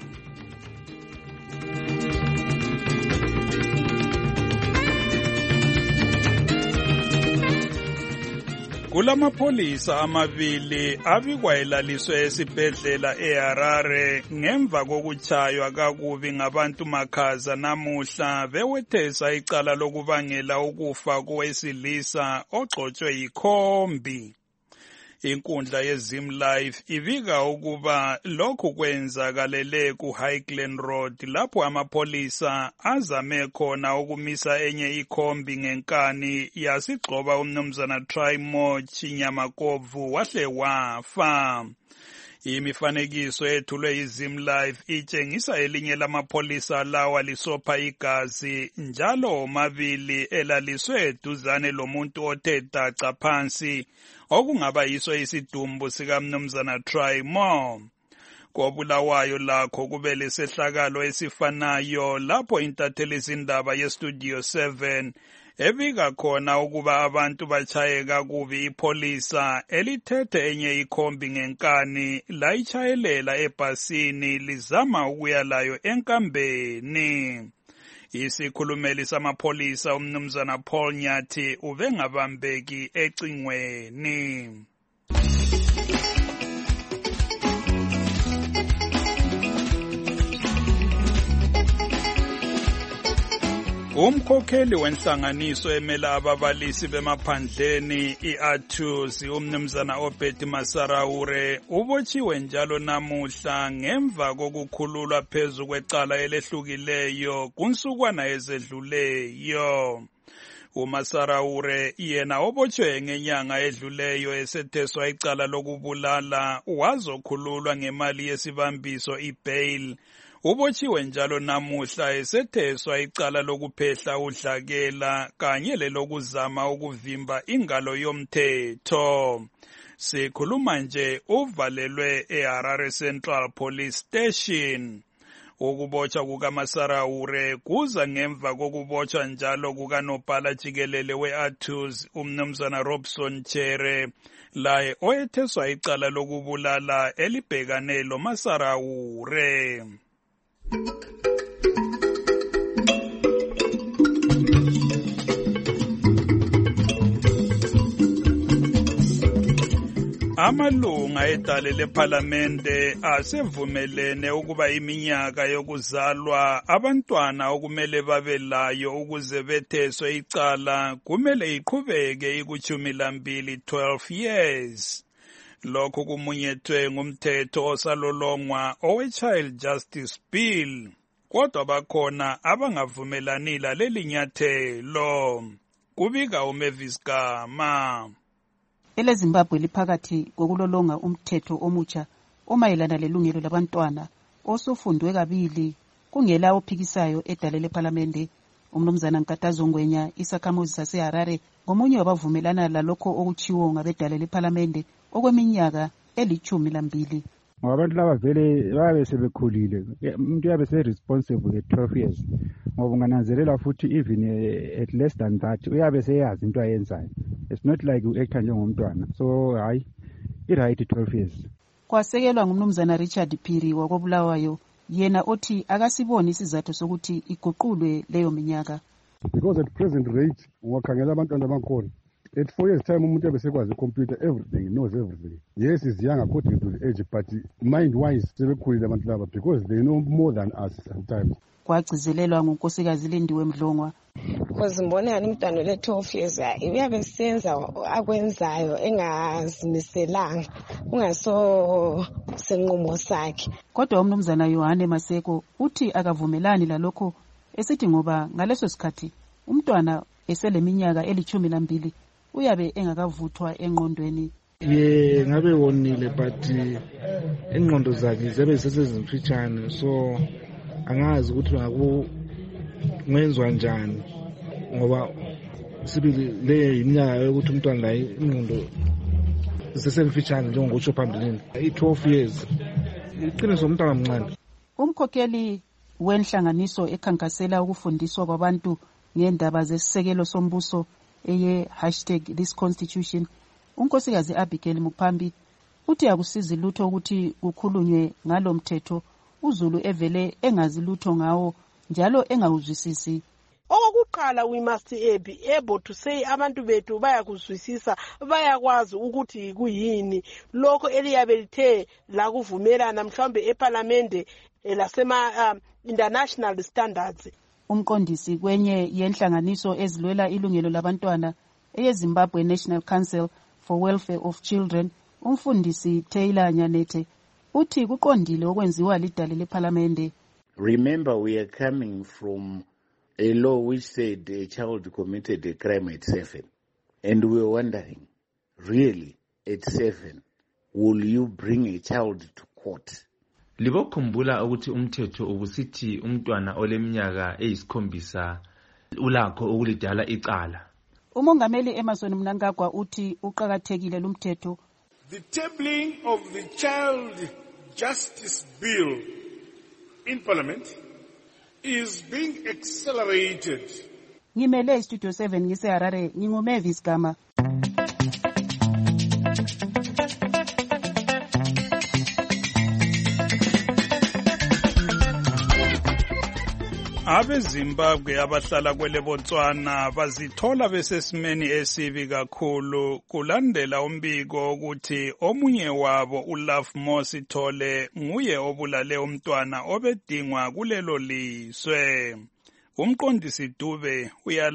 Kulamapholisa amabili abikwa elaliswe esibhedlela eHarare ngemva kokutshaywa kakubi ngabantu makhaza namuhla bewethesa icala lokubangela ukufa kowesilisa ogxotshwe yikhombi. Inkundla yeZimlife ibika ukuba lokhu kwenzakalele ku-Highland Road lapho amapholisa azame khona ukumisa enye ikhombi ngenkani yasigxoba umnumzana Trymo Chinyamakovu wahle wafa. Imifanekiso ethulwe yiZimlife itshengisa elinye lamapholisa lawa lisopha igazi njalo omabili elaliswe duzane lomuntu othe daca phansi okungaba yiso isidumbu sikamnumzana Trymo. Kobulawayo lakho kube lesehlakalo esifanayo lapho intatheli izindaba yeStudio seven ebika khona ukuba abantu batshaye kakubi ipholisa elithethe enye ikhombi ngenkani layichayelela ebhasini lizama ukuya layo enkambeni. Isikhulumeli samapholisa umnumzana Paul Nyathi ubengabambeki ecingweni. Umkhokheli wenhlanganiso emela ababalisi bemaphandleni i-Atus umnumzana Obed Masaraure ubotshiwe njalo namuhla ngemva kokukhululwa phezu kwecala elehlukileyo kunsukwana ezedluleyo. uMasaraure yena obotshwe ngenyanga edluleyo esetheswa icala lokubulala wazokhululwa ngemali yesibambiso i-bail. Ubotshiwe njalo namuhla esetheswa icala lokuphehla udlakela kanye lelokuzama ukuvimba ingalo yomthetho. Sikhuluma nje uvalelwe eHarare Central Police Station. Ukubotshwa kukaMasaraure kuza ngemva kokubotshwa njalo kukanobhala jikelele we-Atus umnumzana Robson Chere laye oyetheswa icala lokubulala elibhekane loMasaraure. Amalunga edale lephalamende asevumelene ukuba iminyaka yokuzalwa abantwana okumele babe layo ukuze betheswe icala kumele iqhubeke ikuchumi lambili twelve years. Lokhu kumunyethwe ngumthetho osalolongwa owe-Child Justice Bill. Kodwa bakhona abangavumelani laleli nyathelo. Kubika uMavis Gama. EleZimbabwe liphakathi kokulolonga umthetho omutsha omayelana lelungelo labantwana osufundwe kabili kungela ophikisayo edale lephalamende. Umnumzana Nkatazo Ngwenya isakhamuzi saseHarare ngomunye wabavumelana lalokho okuchiwo ngabedale lephalamende okweminyaka elithumi lambili. Abantu laba vele babe sebekhulile, umuntu uyabe se-responsible at twelve years ngoba ungananzelela futhi even at less than that uyabe seyazi into ayenzayo. It's not like u-acta njengomntwana, so hayi i-right twelve years. kwasekelwa ngumnumzana Richard Phiri wakobulawayo, yena othi akasiboni isizathu sokuthi iguqulwe leyo minyaka. Because at present rate ungakhangela abantwana bakhona at four years time umuntu abesekwazi icomputer, everything, knows everything. Yes, is young according to the age, but mind wise sebekhulile abantu laba because they know more than us sometimes. Kwagcizelelwa ngunkosikazi Lindiwe Mdlongwa. Because mbona yani umntwana le twelve years uyabe senza akwenzayo engazimiselanga ungaso senqumo sakhe. Kodwa umnumzana Yohane Maseko uthi akavumelani lalokho, esithi ngoba ngaleso sikhathi umntwana eseleminyaka elithumi nambili uyabe engakavuthwa engqondweni. Ye ngabe wonile but ingqondo zakhe zibe sesezimfitshane, so angazi ukuthi ngakungenzwa njani ngoba sibili le iminyaka yokuthi umntwana la ingqondo zisesemfitshane njengokutsho phambilini. I-twelve years iqiniso umntwana mncane. Umkhokheli wenhlanganiso ekhankasela ukufundiswa kwabantu ngendaba zesisekelo sombuso eye hashtag this constitution, unkosikazi Abigail Muphambi uthi akusizi lutho ukuthi kukhulunywe ngalo mthetho uZulu evele engazi lutho ngawo njalo engawuzwisisi. Okokuqala, we must be able to say abantu bethu bayakuzwisisa, bayakwazi ukuthi kuyini lokho eliyabe lithe la kuvumelana mhlawumbe eParliament lasema um, international standards. Umqondisi kwenye yenhlanganiso ezilwela ilungelo labantwana eyeZimbabwe National Council for Welfare of Children, umfundisi Taylor Nyanete uthi kuqondile okwenziwa lidale leParliament. Remember, we are coming from a law which said a child committed a crime at seven, and we were wondering, really, at seven, will you bring a child to court? Libokhumbula ukuthi umthetho ubusithi umntwana oleminyaka eyisikhombisa ulakho ukulidala icala. Umongameli Emerson Mnangagwa uthi uqhakathekile lumthetho. The tabling of the Child Justice Bill in Parliament is being accelerated. Ngimele Studio seven ngise Harare, nginguMavis Gama. AbeZimbabwe abahlala kwele Botswana bazithola besesimeni esibi kakhulu kulandela umbiko ukuthi omunye wabo uLaf Mosithole nguye obulale umntwana obedingwa kulelo liswe. Umqondisi Dube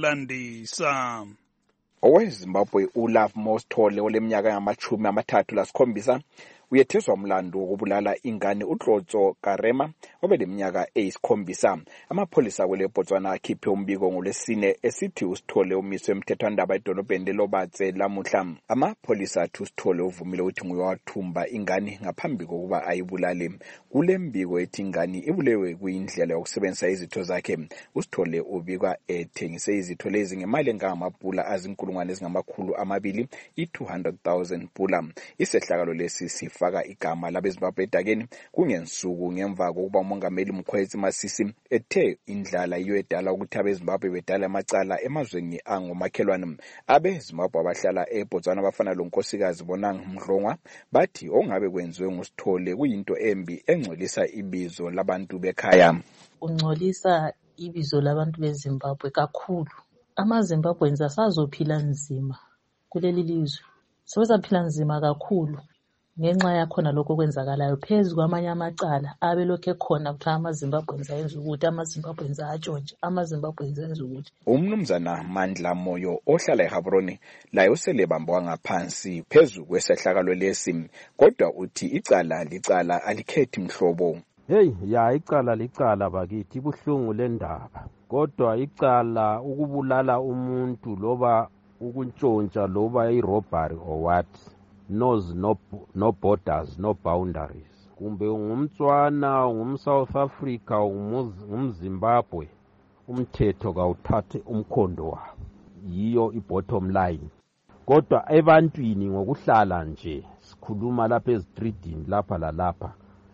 uyalandisa. OweZimbabwe uLaf Mosithole oleminyaka yamachumi amathathu lasikhombisa uyetheswa umlando wokubulala ingane uDlotso Karema obeleminyaka eyisikhombisa. Amapholisa kwele Botswana akhiphe umbiko ngolesine esithi uSithole umiswe emthethwandaba edolobheni leLobatse lamuhla. Amapholisa athi uSithole uvumile ukuthi nguye wathumba ingane ngaphambi kokuba ayibulale. Kule mbiko ethi ingane ibulewe kuyindlela yokusebenzisa izitho zakhe. uSithole ubikwa ethengise izitho lezi ngemali engamabhula azinkulungwane ezingamakhulu amabili i-two hundred thousand bhula. Isehlakalo lesi faka igama labeZimbabwe edakeni kungensuku ngemva kokuba umongameli Mkhwezi Masisi ethe indlala iyo edala ukuthi abeZimbabwe bedala amacala emazweni angomakhelwane. AbeZimbabwe abahlala eBotswana abafana lonkosikazi Bonang Mdlongwa bathi ongabe kwenziwe nguSithole kuyinto embi engcolisa ibizo labantu bekhaya. Ungcolisa ibizo labantu beZimbabwe kakhulu. AmaZimbabweans asazophila nzima kuleli lizwe. Sebezaphila nzima kakhulu ngenxa yakhona lokho kwenzakalayo phezu kwamanye amacala abelokhe khona ukuthi amaZimbabweans ayenza ukuthi amaZimbabweans atshontshe amaZimbabweans ayenza ukuthi. Umnumzana Mandla Moyo ohlala eHabroni laye uselebambwa ngaphansi phezu kwesehlakalo lesi, kodwa uthi icala licala alikhethi mhlobo. Hey, ya icala licala bakithi buhlungu lendaba, kodwa icala ukubulala umuntu loba ukuntshontsha loba irobbery or what knows no, no borders, no boundaries. Kumbe ungumtswana, ungumSouth Africa, ungumZimbabwe, umthetho kawuthathe umkhondo wabo. Yiyo i-bottom line. Kodwa ebantwini ngokuhlala nje, sikhuluma lapha ezitreetini lapha lalapha,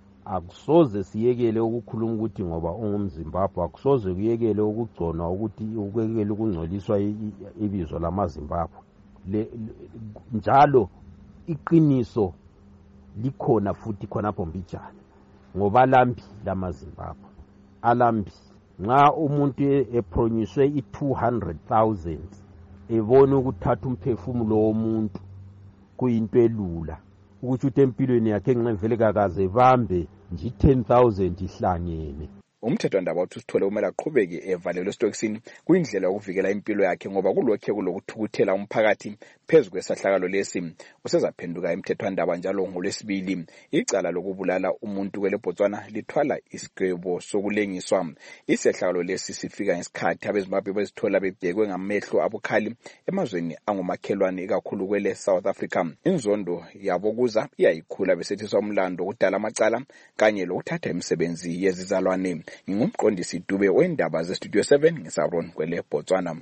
akusoze siyekele ukukhuluma ukuthi ngoba ungumZimbabwe, akusoze kuyekele ukugcona ukuthi ukuyekele ukungcoliswa ibizo lamaZimbabwe. Njalo iqiniso likhona futhi khonapho mbijana ngoba alambile amaZimbabwe alambile. Nxa umuntu epronyiswe i-two hundred thousand ebona ukuthatha umphefumulo womuntu kuyinto elula ukuthi uthi empilweni yakhe nxa vele kakaze bambe nje ten thousand ihlangene. Umthethwandaba uthi Sithole kumele aqhubeke evalelwe esitokisini kuyindlela yokuvikela impilo yakhe ngoba kulokhe kulokuthukuthela umphakathi phezu kwesahlakalo lesi. Usezaphenduka emthethwandaba njalo ngolwesibili. Icala lokubulala umuntu kwele Botswana lithwala isigwebo sokulengiswa. Isehlakalo lesi sifika ngesikhathi abeZimbabwe bezithola bebhekwe ngamehlo abukhali emazweni angumakhelwane ikakhulu kwele South Africa. Inzondo yabo kuza iyayikhula besethiswa umlando ukudala amacala kanye lokuthatha imisebenzi yezizalwane. Ngingumqondisi Dube wendaba ze Studio seven ngisabron kwele Botswana.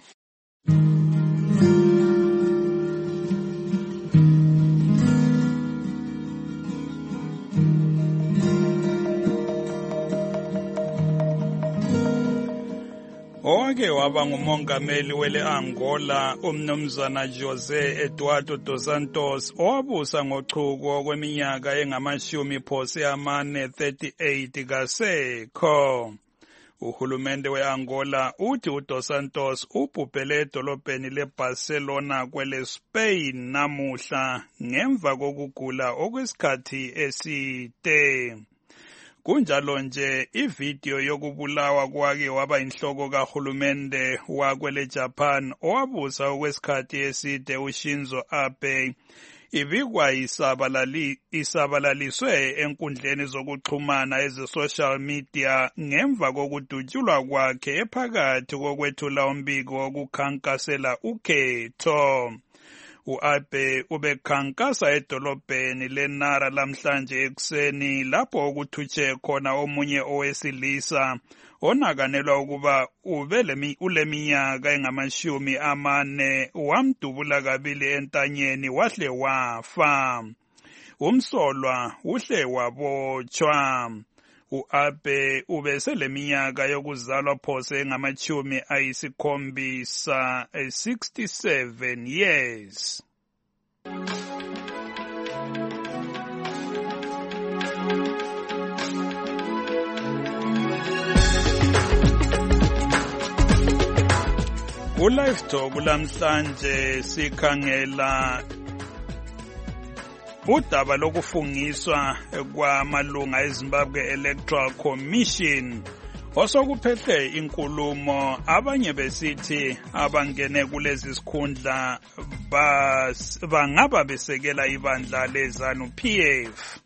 Owake waba ngumongameli wele Angola umnumzana Jose Eduardo dos Santos owabusa ngochuku kweminyaka engamashumi phose amane thirty-eight kasekho. Uhulumende we-Angola uthi uDos Santos ubhubhele edolobheni leBarcelona kwele Spain namuhla ngemva kokugula okwesikhathi eside. Kunjalo nje ivideo yokubulawa kwake waba inhloko kahulumende wakwele Japan owabusa okwesikhathi eside uShinzo Abe ibikwa isabalali isabalaliswe enkundleni zokuxhumana eze-social media ngemva kokudutshulwa kwakhe ephakathi kokwethula umbiko wokukhankasela ukhetho. U-Abe ubekhankasa edolobheni leNara lamhlanje ekuseni lapho okuthutshe khona omunye owesilisa onakanelwa ukuba ube uleminyaka engamashumi amane wamdubula kabili entanyeni wahle wafa. Umsolwa uhle wabotshwa. U-Abe ubeseleminyaka yokuzalwa phose engamashumi ayisikhombisa sixty-seven years. Ku-Live Talk lamhlanje sikhangela udaba lokufungiswa kwamalunga eZimbabwe Electoral Commission osokuphethe inkulumo abanye besithi abangene kulezi sikhundla bangaba besekela ibandla leZANU P F.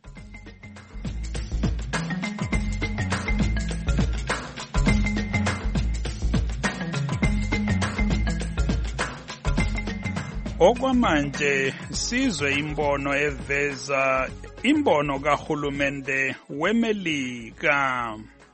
Okwamanje sizwe imbono eveza imbono kahulumende weMelika.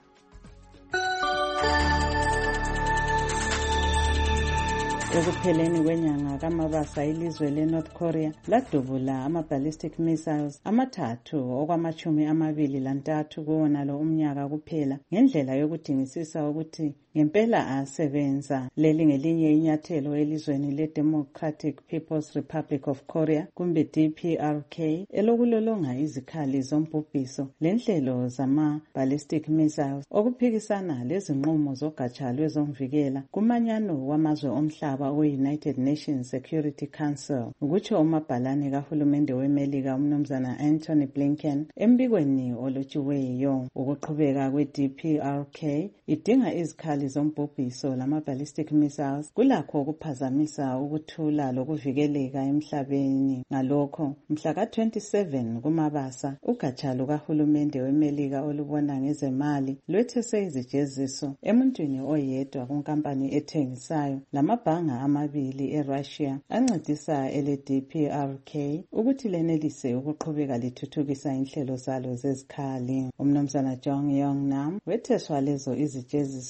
Ekupheleni kwenyanga kaMabasa ilizwe leNorth Korea ladubula ama-ballistic missiles amathathu okwamachumi amabili lantathu kuwona lo umnyaka kuphela ngendlela yokudingisisa ukuthi ngempela asebenza. Leli ngelinye inyathelo elizweni le-Democratic People's Republic of Korea kumbe D P R K elokulolonga izikhali zombhubhiso lenhlelo zama-ballistic missiles okuphikisana lezinqumo zogatsha lwezomvikela kumanyano wamazwe omhlaba we-United Nations Security Council. Ukutsho umabhalane kahulumende weMelika umnumzana Anthony Blinken embikweni olotshiweyo. Ukuqhubeka kwe-D P R K idinga izikhali zombhubhiso lama-ballistic missiles kulakho ukuphazamisa ukuthula lokuvikeleka emhlabeni. Ngalokho mhla ka twenty-seven kuMabasa ugatsha lukahulumende weMelika olubona ngezemali lwethese izijeziso emuntwini oyedwa kunkampani ethengisayo lamabhanga amabili eRussia ancedisa ele-D P R K ukuthi lenelise ukuqhubeka lithuthukisa inhlelo zalo zezikhali. Umnumzana Jong Yong Nam wetheswa lezo izijeziso ngele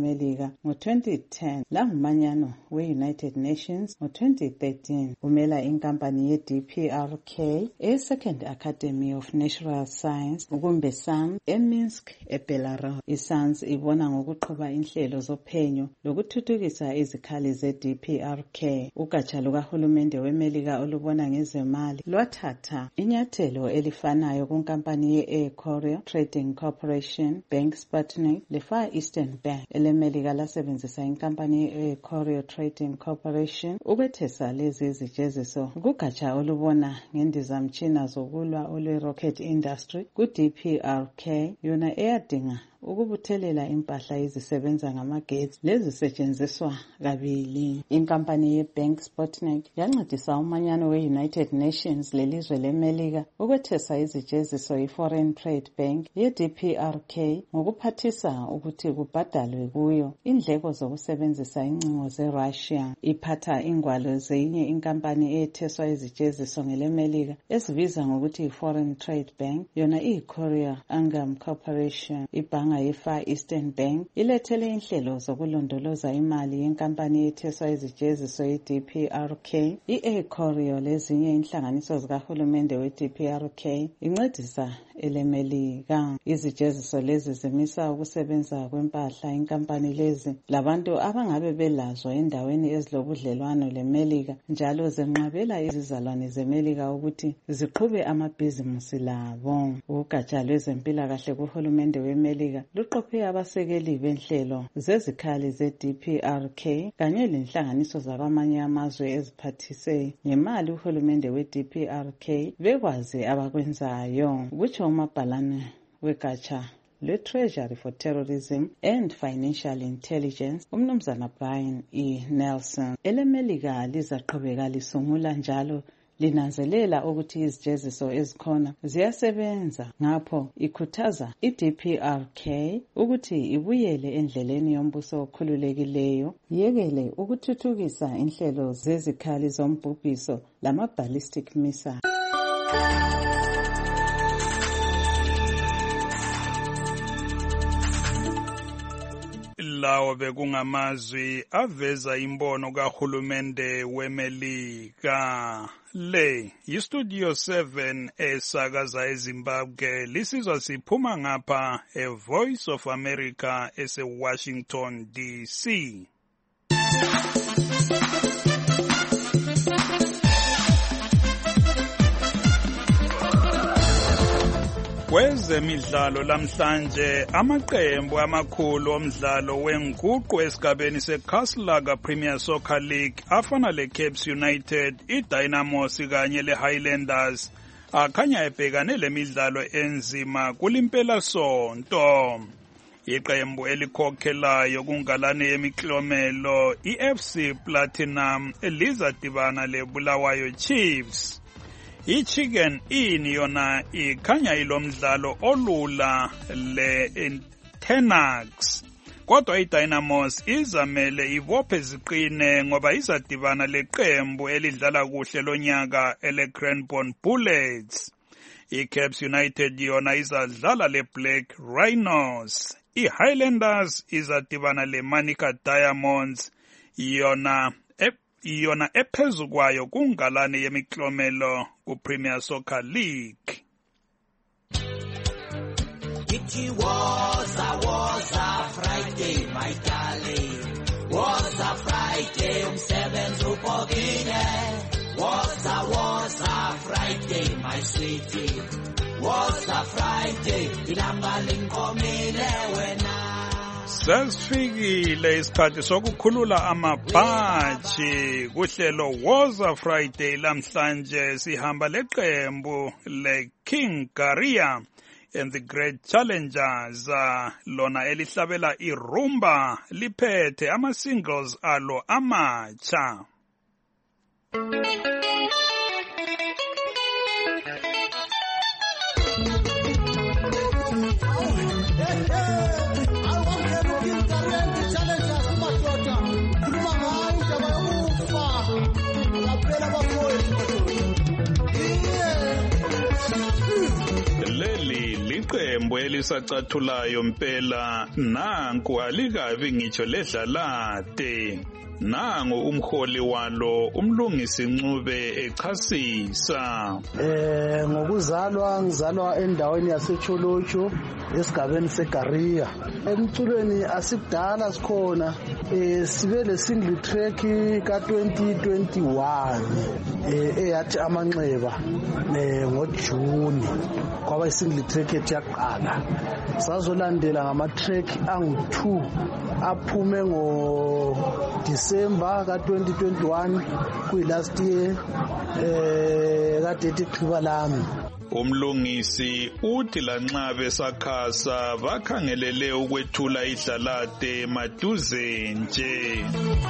emelika ngo-twenty ten langumanyano we-United Nations ngo-twenty thirteen. Umela inkampani ye-D P R K e-Second Academy of Natural Science ukumbe S A N eMinsk eBelarus. I-S A N S ibona ngokuqhuba inhlelo zophenyo lokuthuthukisa izikhali ze-D P R K. Ugatsha lukahulumende wemelika olubona ngezemali lwathatha inyathelo elifanayo kunkampani ye-Air Courier Trading Corporation, Bank Sputnik le-Far Eastern Bank. Elemelika lasebenzisa inkampani ye-Air Courier Trading Corporation ukwethesa lezi izijeziso kugatsha olubona ngendizamtshina zokulwa olwe-rocket industry ku-D P R K, yona eyadinga ukubuthelela impahla ezisebenza ngamagetsi lezisetshenziswa kabili. Inkampani ye-Bank Sputnik yancedisa umanyano we-United Nations lelizwe lemelika ukwethesa izijeziso i-Foreign Trade Bank ye-D P R K ngokuphathisa ukuthi kubhadalwe kuyo indleko zokusebenzisa incingo ze-Russia. Iphatha ingwalo zeyinye inkampani eyetheswa izijeziso ngelemelika ezibiza ngokuthi i-Foreign Trade Bank, yona iyi-Korea Angam Corporation. Ibhanga ye-Far Eastern Bank ilethele inhlelo zokulondoloza imali yenkampani yetheswa izijeziso ye-D P R K. I-Air Courier lezinye inhlanganiso zikahulumende we-D P R K incedisa elemelika. Izijeziso lezi zimisa ukusebenza kwempahla inkampani lezi labantu abangabe belazo endaweni ezilobudlelwano lemelika, njalo zenqabela izizalwane zemelika ukuthi ziqhube amabhizimusi labo. Ugatsha lwezempilakahle kuhulumende wemelika luqophe abasekeli benhlelo zezikhali ze-D P R K kanye lenhlanganiso zakwamanye amazwe eziphathise ngemali uhulumende we-D P R K bekwazi abakwenzayo. Kutsho umabhalane wegatsha lwe-Treasury for Terrorism and Financial Intelligence umnumzana Brian E. Nelson. Elemelika lizaqhubeka lisungula njalo linanzelela ukuthi izijeziso ezikhona ziyasebenza, ngapho ikhuthaza i-D P R K ukuthi ibuyele endleleni yombuso okhululekileyo, yekele ukuthuthukisa inhlelo zezikhali zombhubhiso lama-ballistic missile. Lawo bekungamazwi aveza imbono kahulumende wemelika. Le yistudio seven esakaza eZimbabwe lisizwa siphuma ngapha eVoice of America ese-Washington D C. Kwezemidlalo lamhlanje amaqembu amakhulu omdlalo wenguqu esigabeni seKaslaga Premier Soccer League afana leCapes United, iDynamos kanye leHighlanders akhanya ebhekane lemidlalo enzima kulimpela sonto. Iqembu elikhokhelayo kungalane yemiklomelo iF C Platinum elizadibana leBulawayo Chiefs. I-Chicken Inn yona ikhanya ilomdlalo olula le-Tenax. Kodwa iDynamos izamele ibophe ziqine ngoba izadibana leqembu elidlala kuhle lonyaka ele-Cranbourne Bullets. I-Caps United yona izadlala le-Black Rhinos. I-Highlanders izadibana le-Manica Diamonds yona yona ephezu kwayo kungalane yemiklomelo ku-Premier Soccer League. It was a was a Friday, my darling. Was a Friday, umsebenzi upokile. Was a was a Friday, my sweetie. Was a Friday, ilanga linkomile wena. Sesifikile isikhathi sokukhulula amabhaji kuhlelo Woza Friday lamhlanje. Sihamba leqembu le-King Career and the Great Challengers lona elihlabela irumba liphethe ama-singles alo amatsha. Leli iqembu elisacathulayo mpela nanku alikabi ngitsho ledlalade. Nangu umholi walo umlungisi Ncube echasisa. Eh ngokuzalwa ngizalwa endaweni yaseCholocho esigabeni seGaria. Emculweni asikudala sikhona eh sibe le single track ka twenty twenty-one eh eyathi amanxeba eh ngoJune kwaba isingle track ethi yaqala. Sazolandela ngama track angu two aphume ngo December ka twenty twenty-one kuyi last year eh kade ethi Xiba lami. Umlungisi uthi lanxa besakhasa bakhangelele ukwethula idlalade maduze nje.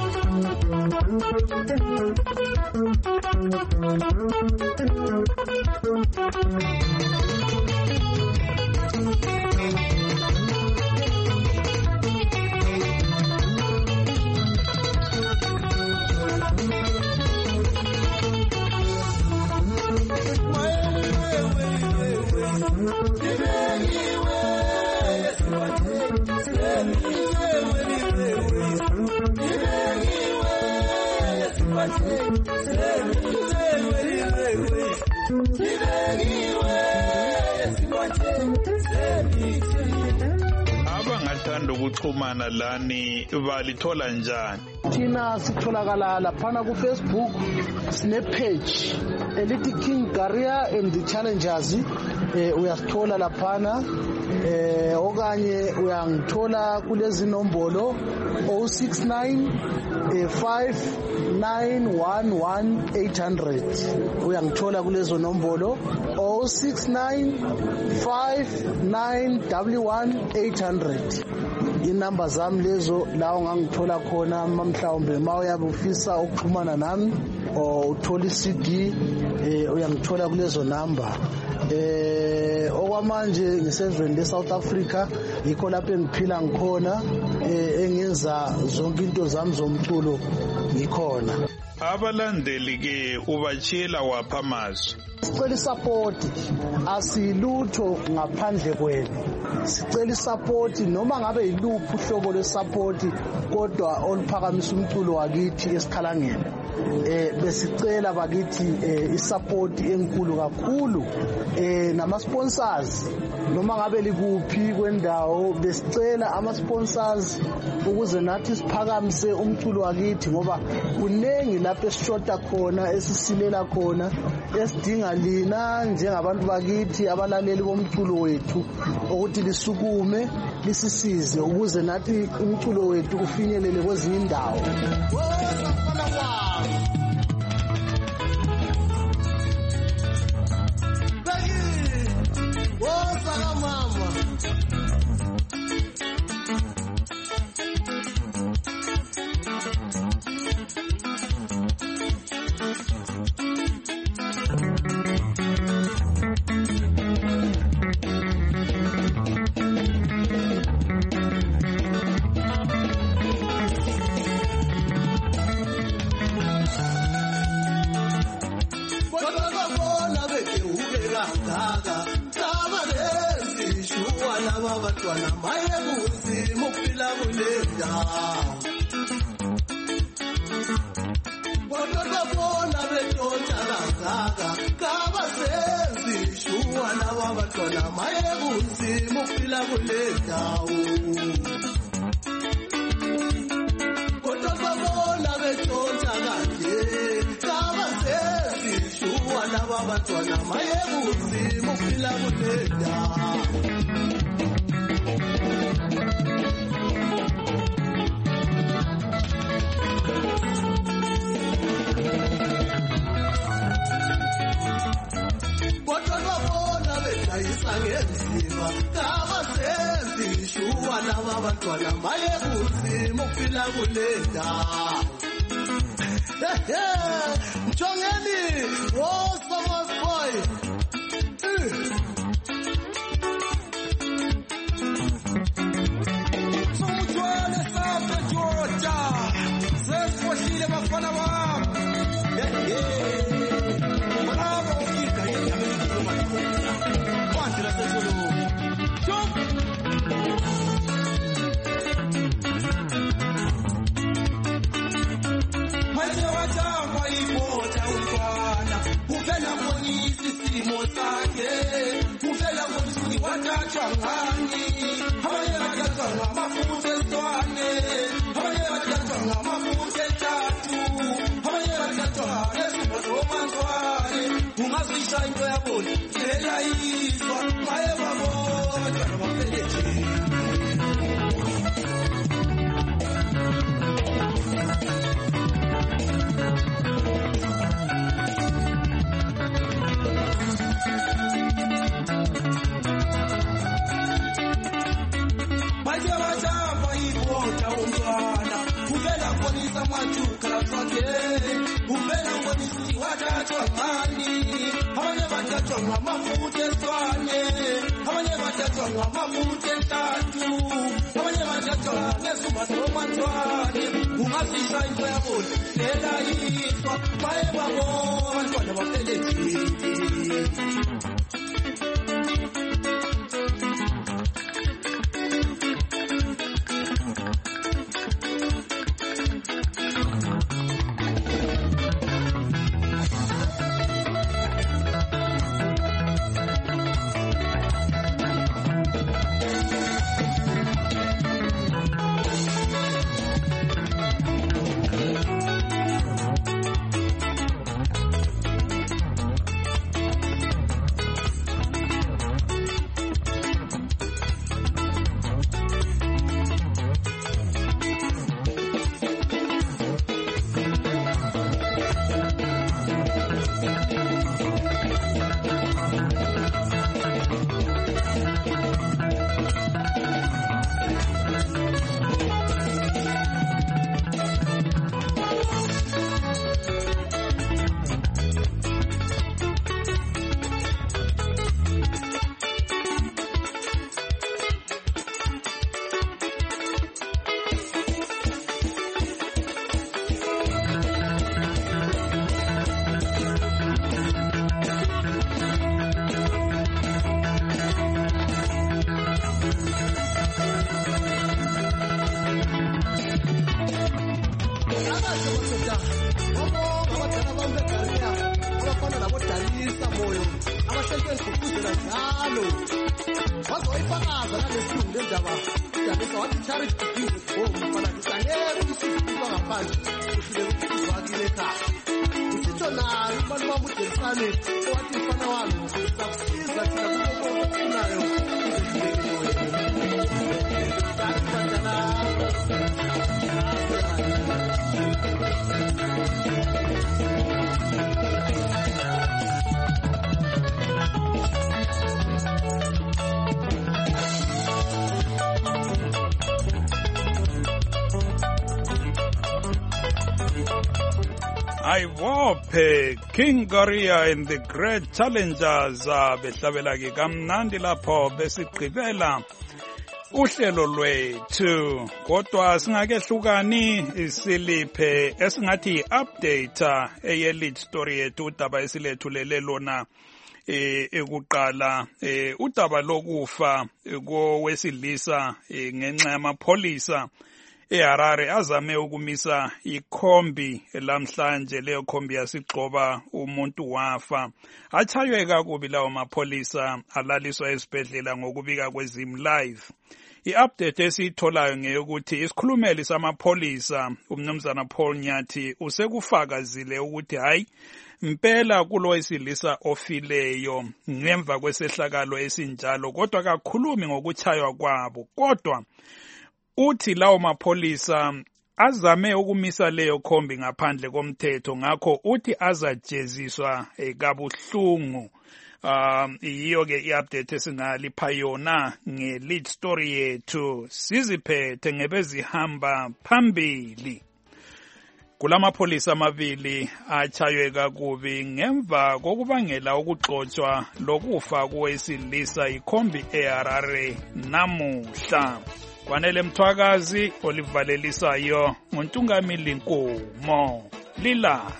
Abangathanda ukuxhumana lani balithola njani? Thina sitholakala laphana ku Facebook sine page elithi King Garia and the Challengers. Eh uyasithola laphana eh okanye uyangithola kulezi nombolo zero six nine five nine one one eight hundred. Uyangithola kulezo nombolo zero six nine five nine one one eight hundred. Inamba zami lezo la ungangithola khona mhlawumbe mawuyabe ufisa ukuxhumana nami o uthola i-C D eh uyangithola kulezo number. Eh okwamanje ngisezweni leSouth Africa yikho lapho engiphila ngikhona eh engenza zonke into zami zomculo ngikhona. Abalandeli ke ubachila wapha amazwi. Sicela support asilutho ngaphandle kwenu. Sicela support noma ngabe yiluphi uhlobo lwesupport kodwa oluphakamisa umculo wakithi esikhalangeni. Eh besicela bakithi isupport enkulu kakhulu eh nama sponsors noma ngabe likuphi kwendawo besicela ama sponsors ukuze nathi siphakamise umculo wakithi ngoba kunengi lapho esishota khona esisilela khona esidinga lina njengabantu bakithi abalaleli bomculo wethu ukuthi lisukume lisisize ukuze nathi umculo wethu ufinyelele kwezinye indawo. swakhe uvela ngomzini wathathwa ngani abanye bathathwa ngamafutha esitwane abanye bathathwa ngamafutha ethathu abanye bathathwa ngesimo zomanzwane ungazisha into yabona elayiswa maye babodwa nabapheletheni ngamafutha eswane abanye bathathwa ngamafutha entathu abanye bathathwa ngesumba somanzwane ungazisha into yabona lelayiswa baye babo abantwana baphelethini Ayibophe King Goriya and the Great Challengers behlabela ke kamnandi lapho besigqibela uhlelo lwethu kodwa singakehlukani isiliphe esingathi update eye lead story yethu udaba esilethulele lona eh ekuqala eh udaba lokufa kowesilisa ngenxa yamapholisa eHarare azame ukumisa ikhombi lamhlanje leyo khombi yasigcoba umuntu wafa achaywe kakubi lawo mapholisa alaliswa esibhedlela ngokubika kweZim Live. I-update esiyitholayo ngeyokuthi isikhulumeli samapholisa umnumzana Paul Nyathi usekufakazile ukuthi hayi impela kulo wesilisa ofileyo ngemva kwesehlakalo esinjalo kodwa kakhulumi ngokuchaywa kwabo kodwa uthi lawo mapholisa azame ukumisa leyo khombi ngaphandle komthetho ngakho uthi azajeziswa kabuhlungu. Um iyo ke i-update esingalipha yona nge-lead story yethu siziphethe ngebezihamba phambili. Kulamapholisa amabili achaywe kakubi ngemva kokubangela ukuxotshwa lokufa kowesilisa ikhombi eHarare namuhla. Kwanele Mthwakazi olivalelisayo nguNtungamili Nkomo lilala.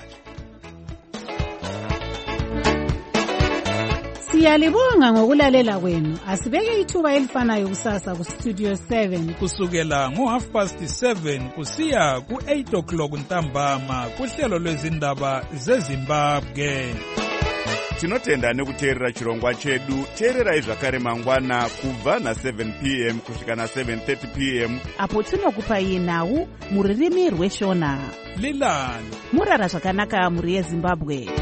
Siyalibonga ngokulalela kwenu. Asibeke ithuba elifanayo kusasa ku Studio seven kusukela ngo half past seven kusiya ku eight o'clock ntambama kuhlelo lwezindaba zeZimbabwe. tinotenda nekuteerera chirongwa chedu. Teererai zvakare mangwana kubva na-seven p m kusvika na-seven thirty p m apo tinokupai nhau muririmi rweshona. lilani murara zvakanaka muri yezimbabwe.